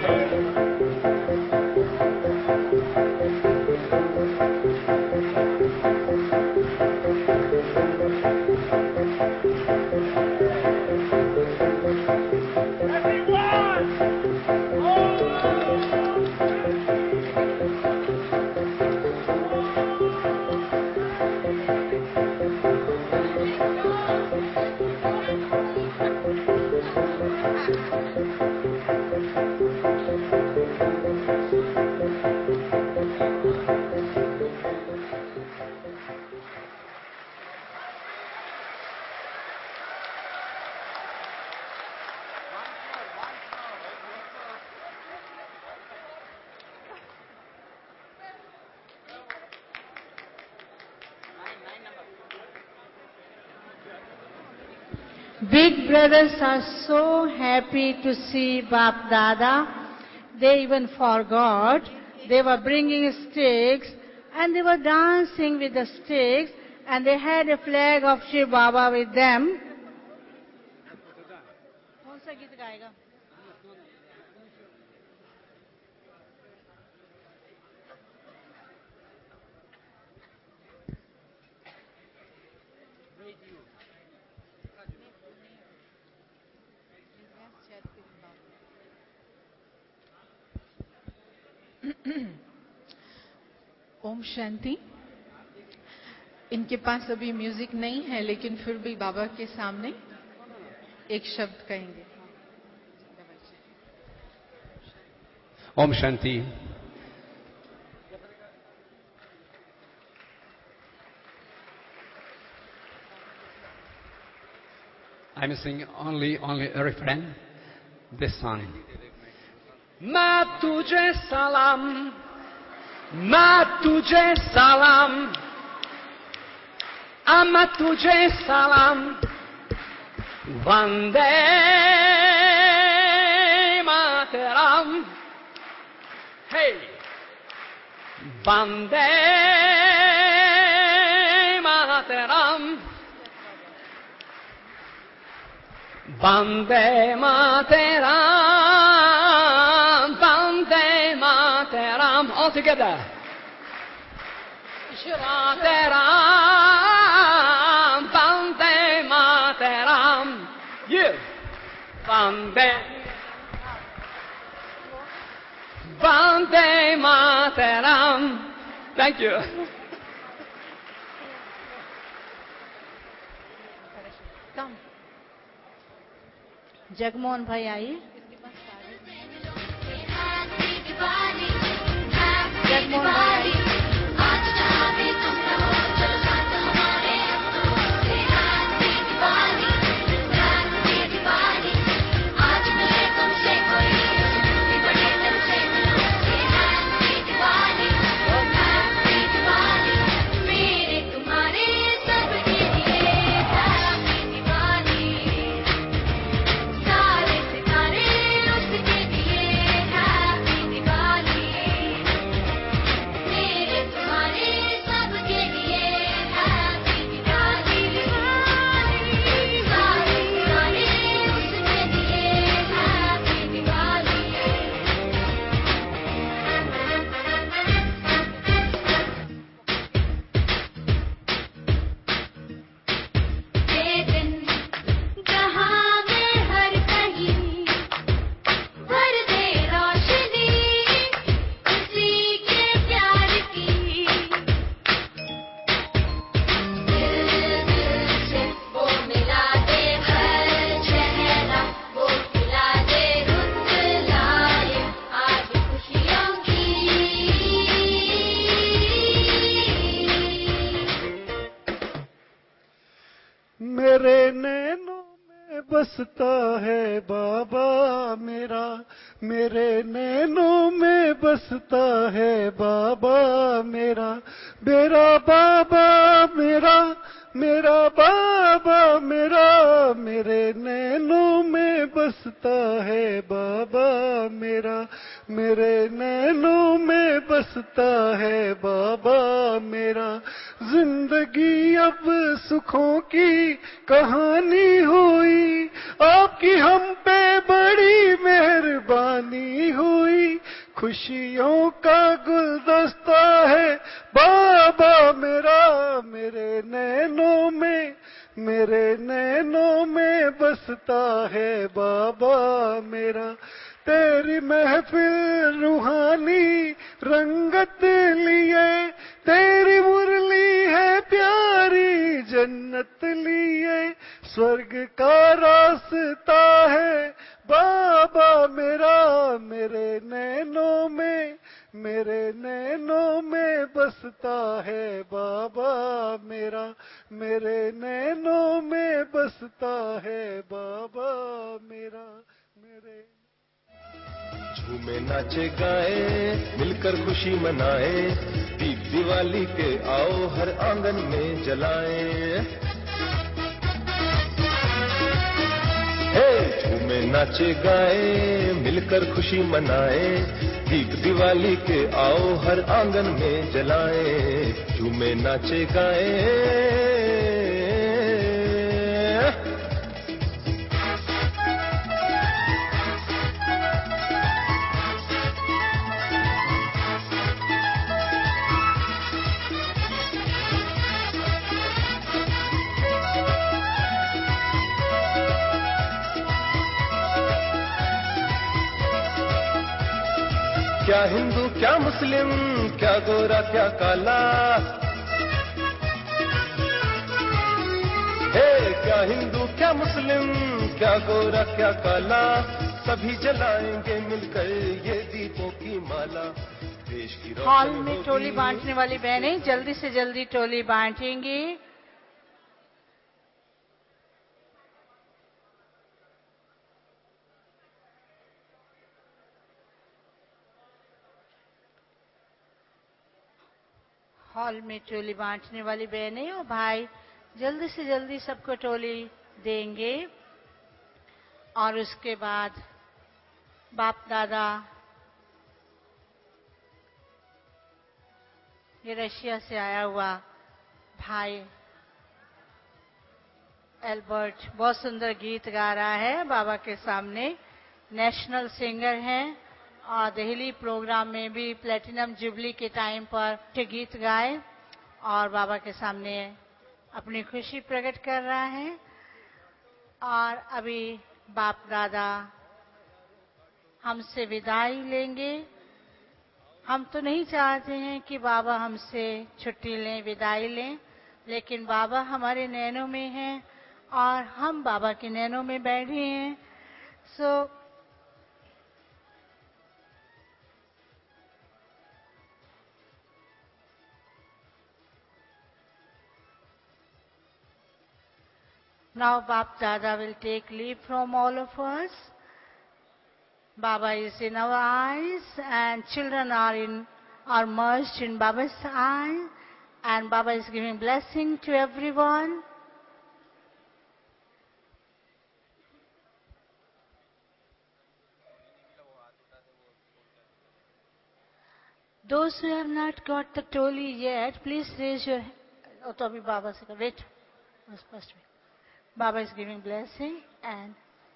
Speaker 2: Big brothers are so happy to see Bap Dada. They even forgot. They were bringing sticks and they were dancing with the sticks, and they had a flag of Shiv Baba with them. कौन सा गीत गाएगा?
Speaker 9: ओम शांति. इनके पास अभी music नहीं है, लेकिन फिर भी बाबा के सामने एक शब्द कहेंगे.
Speaker 10: Om Shanti. I'm singing only, only a refrain. This song. मैं तुझे सलाम, मैं तुझे सलाम, मैं तुझे सलाम, Vande Mataram, hey, Vande Mataram, Vande Mataram, Vande Mataram, all together. Materam, Vande Materam, you, Vande, Vande Materam. Thank you.
Speaker 2: Come. Jagmohan भाई आइए। जगमोहन भाई
Speaker 4: मेरे नैनों में बसता है बाबा मेरा, मेरे नैनों में बसता है बाबा मेरा, मेरा बाबा मेरा, मेरा बाबा मेरा, मेरे नैनों में बसता है बाबा मेरा, मेरे नैनों में बसता है बाबा मेरा। जिंदगी अब सुखों की कहानी हुई, आपकी हम पे बड़ी मेहरबानी हुई, खुशियों का गुलदस्ता है बाबा मेरा, मेरे नैनों में, मेरे नैनों में बसता है बाबा मेरा। तेरी महफिल रूहानी रंगत लिए, तेरी मुरली है प्यारी जन्नत लिए, स्वर्ग का रास्ता है बाबा मेरा, मेरे नैनों में, मेरे नैनों में बसता है बाबा मेरा, मेरे नैनों में बसता है बाबा मेरा। मेरे
Speaker 8: झूमे नाचे गाए मिलकर खुशी मनाए, दीप दिवाली के आओ हर आंगन में जलाए। हे झूमे नाचे गाए मिलकर खुशी मनाए, दीप दिवाली के आओ हर आंगन में जलाए। झूमे नाचे गाए क्या हिंदू क्या मुस्लिम, क्या गोरा क्या काला, हे क्या हिंदू क्या मुस्लिम, क्या गोरा क्या काला, सभी जलाएंगे मिलकर ये दीपों की माला। देश की
Speaker 2: हॉल में टोली बांटने वाली बहनें जल्दी से जल्दी टोली बांटेंगी। हॉल में टोली बांटने वाली बहनें और भाई जल्दी से जल्दी सबको टोली देंगे। और उसके बाद बाप दादा, ये रशिया से आया हुआ भाई एल्बर्ट बहुत सुंदर गीत गा रहा है बाबा के सामने। नेशनल सिंगर हैं और दिल्ली प्रोग्राम में भी प्लेटिनम जुबली के टाइम पर गीत गाए और बाबा के सामने अपनी खुशी प्रकट कर रहा है। और अभी बाप दादा हमसे विदाई लेंगे। हम तो नहीं चाहते हैं कि बाबा हमसे छुट्टी लें, विदाई लें, लेकिन बाबा हमारे नैनों में हैं और हम बाबा के नैनों में बैठे हैं। सो now Bap Dada will take leave from all of us. Baba is in our eyes and children are in are merged in Baba's eye, and Baba is giving blessing to everyone. Those who have not got the toli yet, please raise your hand. Oh, to abhi Baba se wait. First wait. Baba is giving blessing and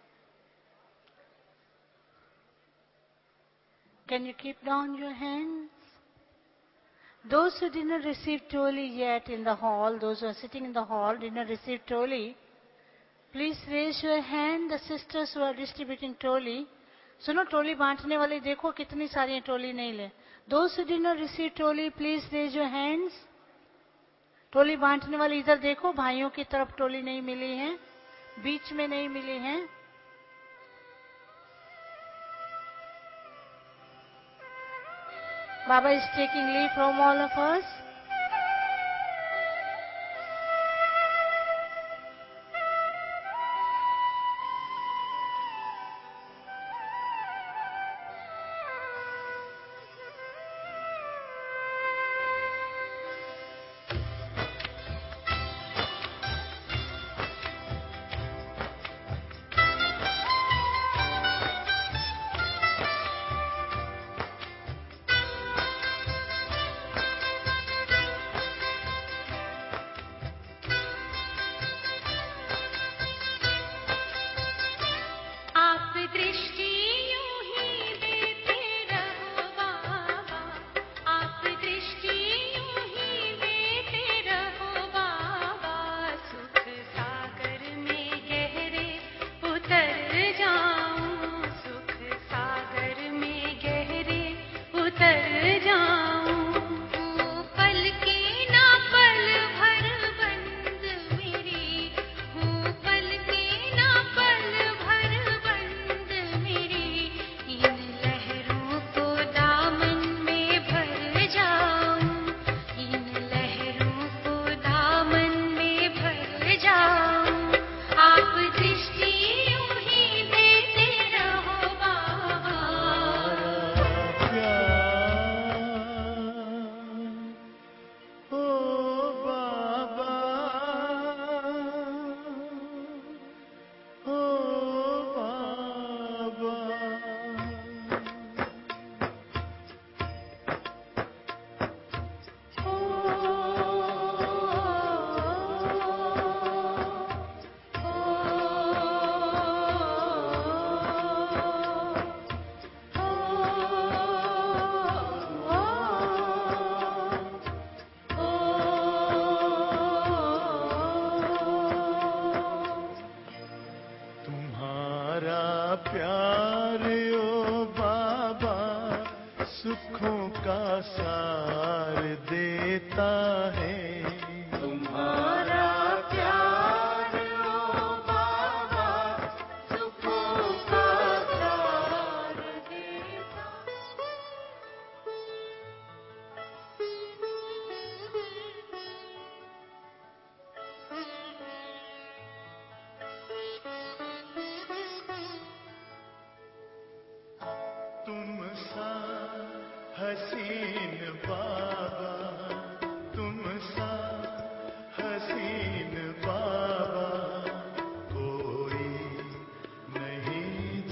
Speaker 2: can you keep down your hands? Those who did not receive toli yet in the hall, those who are sitting in the hall did not receive toli, please raise your hand. The sisters who are distributing toli, सुनो टोली बांटने वाले देखो कितनी सारी टोली नहीं ले। Those who did not receive toli, please raise your hands. टोली बांटने वाले इधर देखो, भाइयों की तरफ टोली नहीं मिली है, बीच में नहीं मिली है। Baba is taking leave from all of us.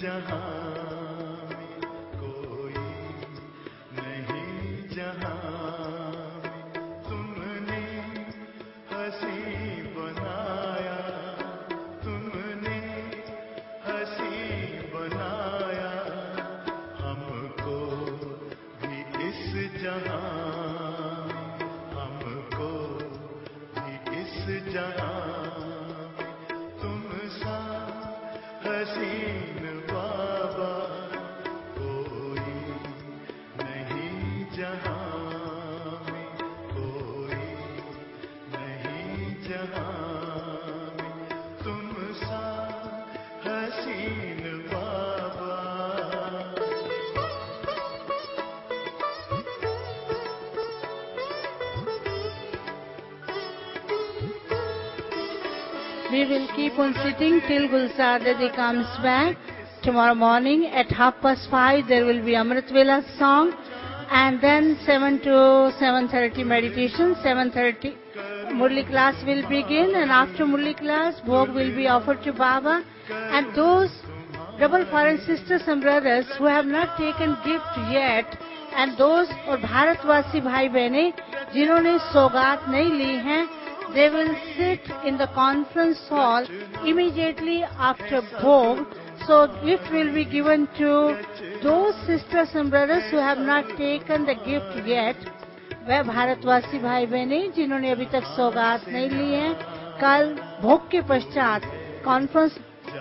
Speaker 2: We will keep on sitting till Gulzar Didi comes back. Tomorrow morning at half past five there will be Amrit Vela song, and then seven to seven thirty meditation. seven thirty Murli class will begin, and after Murli class Bhog will be offered to Baba. And those double foreign sisters and brothers who have not taken gift yet, and those और भारतवासी भाई बहनें जिन्होंने सौगात नहीं ली हैं, they will sit in the conference hall immediately after Bhog. So gift will be given to those sisters and brothers who have not taken the gift yet. वह भारतवासी भाई बहनें जिन्होंने अभी तक सौगात नहीं ली है, कल भोग के पश्चात conference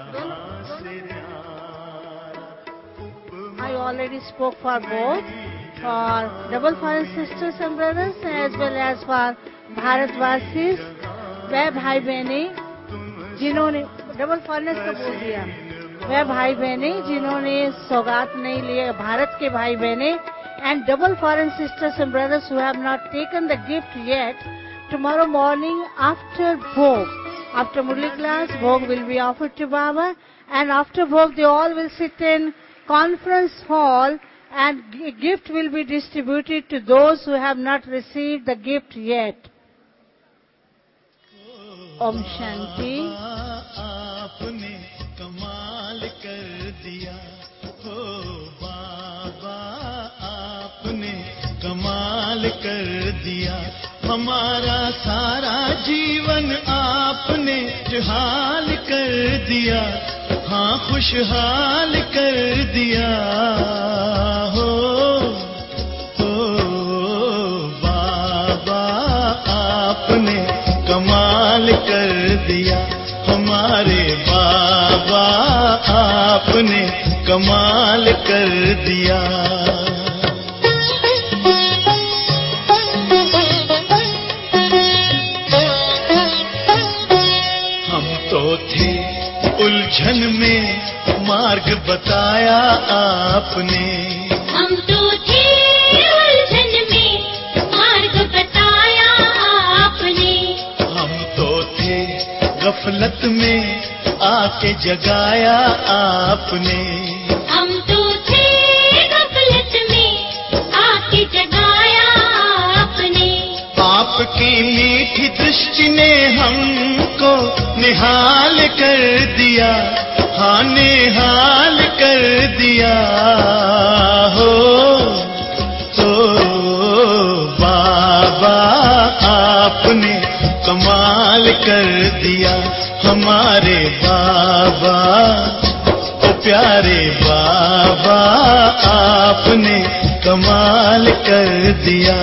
Speaker 2: I already spoke for both, for double foreign sisters and brothers as well as for भारतवासी वह भाई बहनें जिन्होंने डबल फॉरेनर्स का बोल दिया वह भाई बहनें जिन्होंने सौगात नहीं लिए, भारत के भाई बहनें and double foreign sisters and brothers who have not taken the gift yet. Tomorrow morning after Bhog, after Murli class, Bhog will be offered to Baba, and after Bhog they all will sit in conference hall and gift will be distributed to those who have not received the gift yet. Om Shanti.
Speaker 8: आपने कमाल कर दिया हो बाबा, आपने कमाल कर दिया, हमारा सारा जीवन आपने खुशहाल कर दिया, हाँ खुशहाल कर दिया हो, हो बाबा आपने कमाल कर दिया, हमारे बाबा आपने कमाल कर दिया। हम तो थे उलझन में मार्ग बताया आपने,
Speaker 5: हम तो थे उलझन में मार्ग बताया आपने,
Speaker 8: हम तो थे गफलत में आके जगाया आपने,
Speaker 5: हम तो थे गफलत में आके जगाया आपने,
Speaker 8: आपकी मीठी दृष्टि ने हमको निहाल कर दिया, हाँ निहाल कर दिया हो, तो बाबा आपने कमाल कर दिया, हमारे बाबा ओ प्यारे बाबा आपने कमाल कर दिया।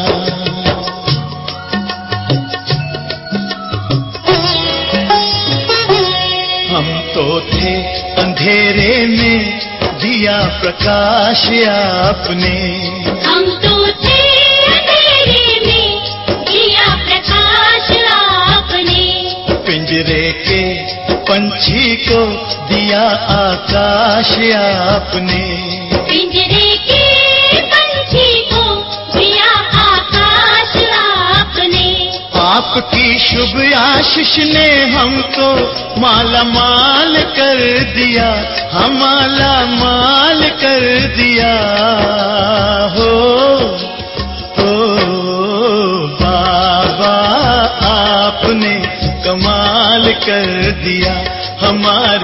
Speaker 8: हम तो थे अंधेरे में दिया प्रकाश आपने,
Speaker 5: हम तो थे अंधेरे में दिया प्रकाश आपने,
Speaker 8: पिंजरे के पंछी को दिया आकाश आपने,
Speaker 5: पिंजरे के पंछी को दिया आकाश आपने,
Speaker 8: आपकी शुभ आशीष ने हमको माला माल कर दिया, हम माला माल कर दिया हो, हो बाबा आपने कमाल कर दिया, हमारे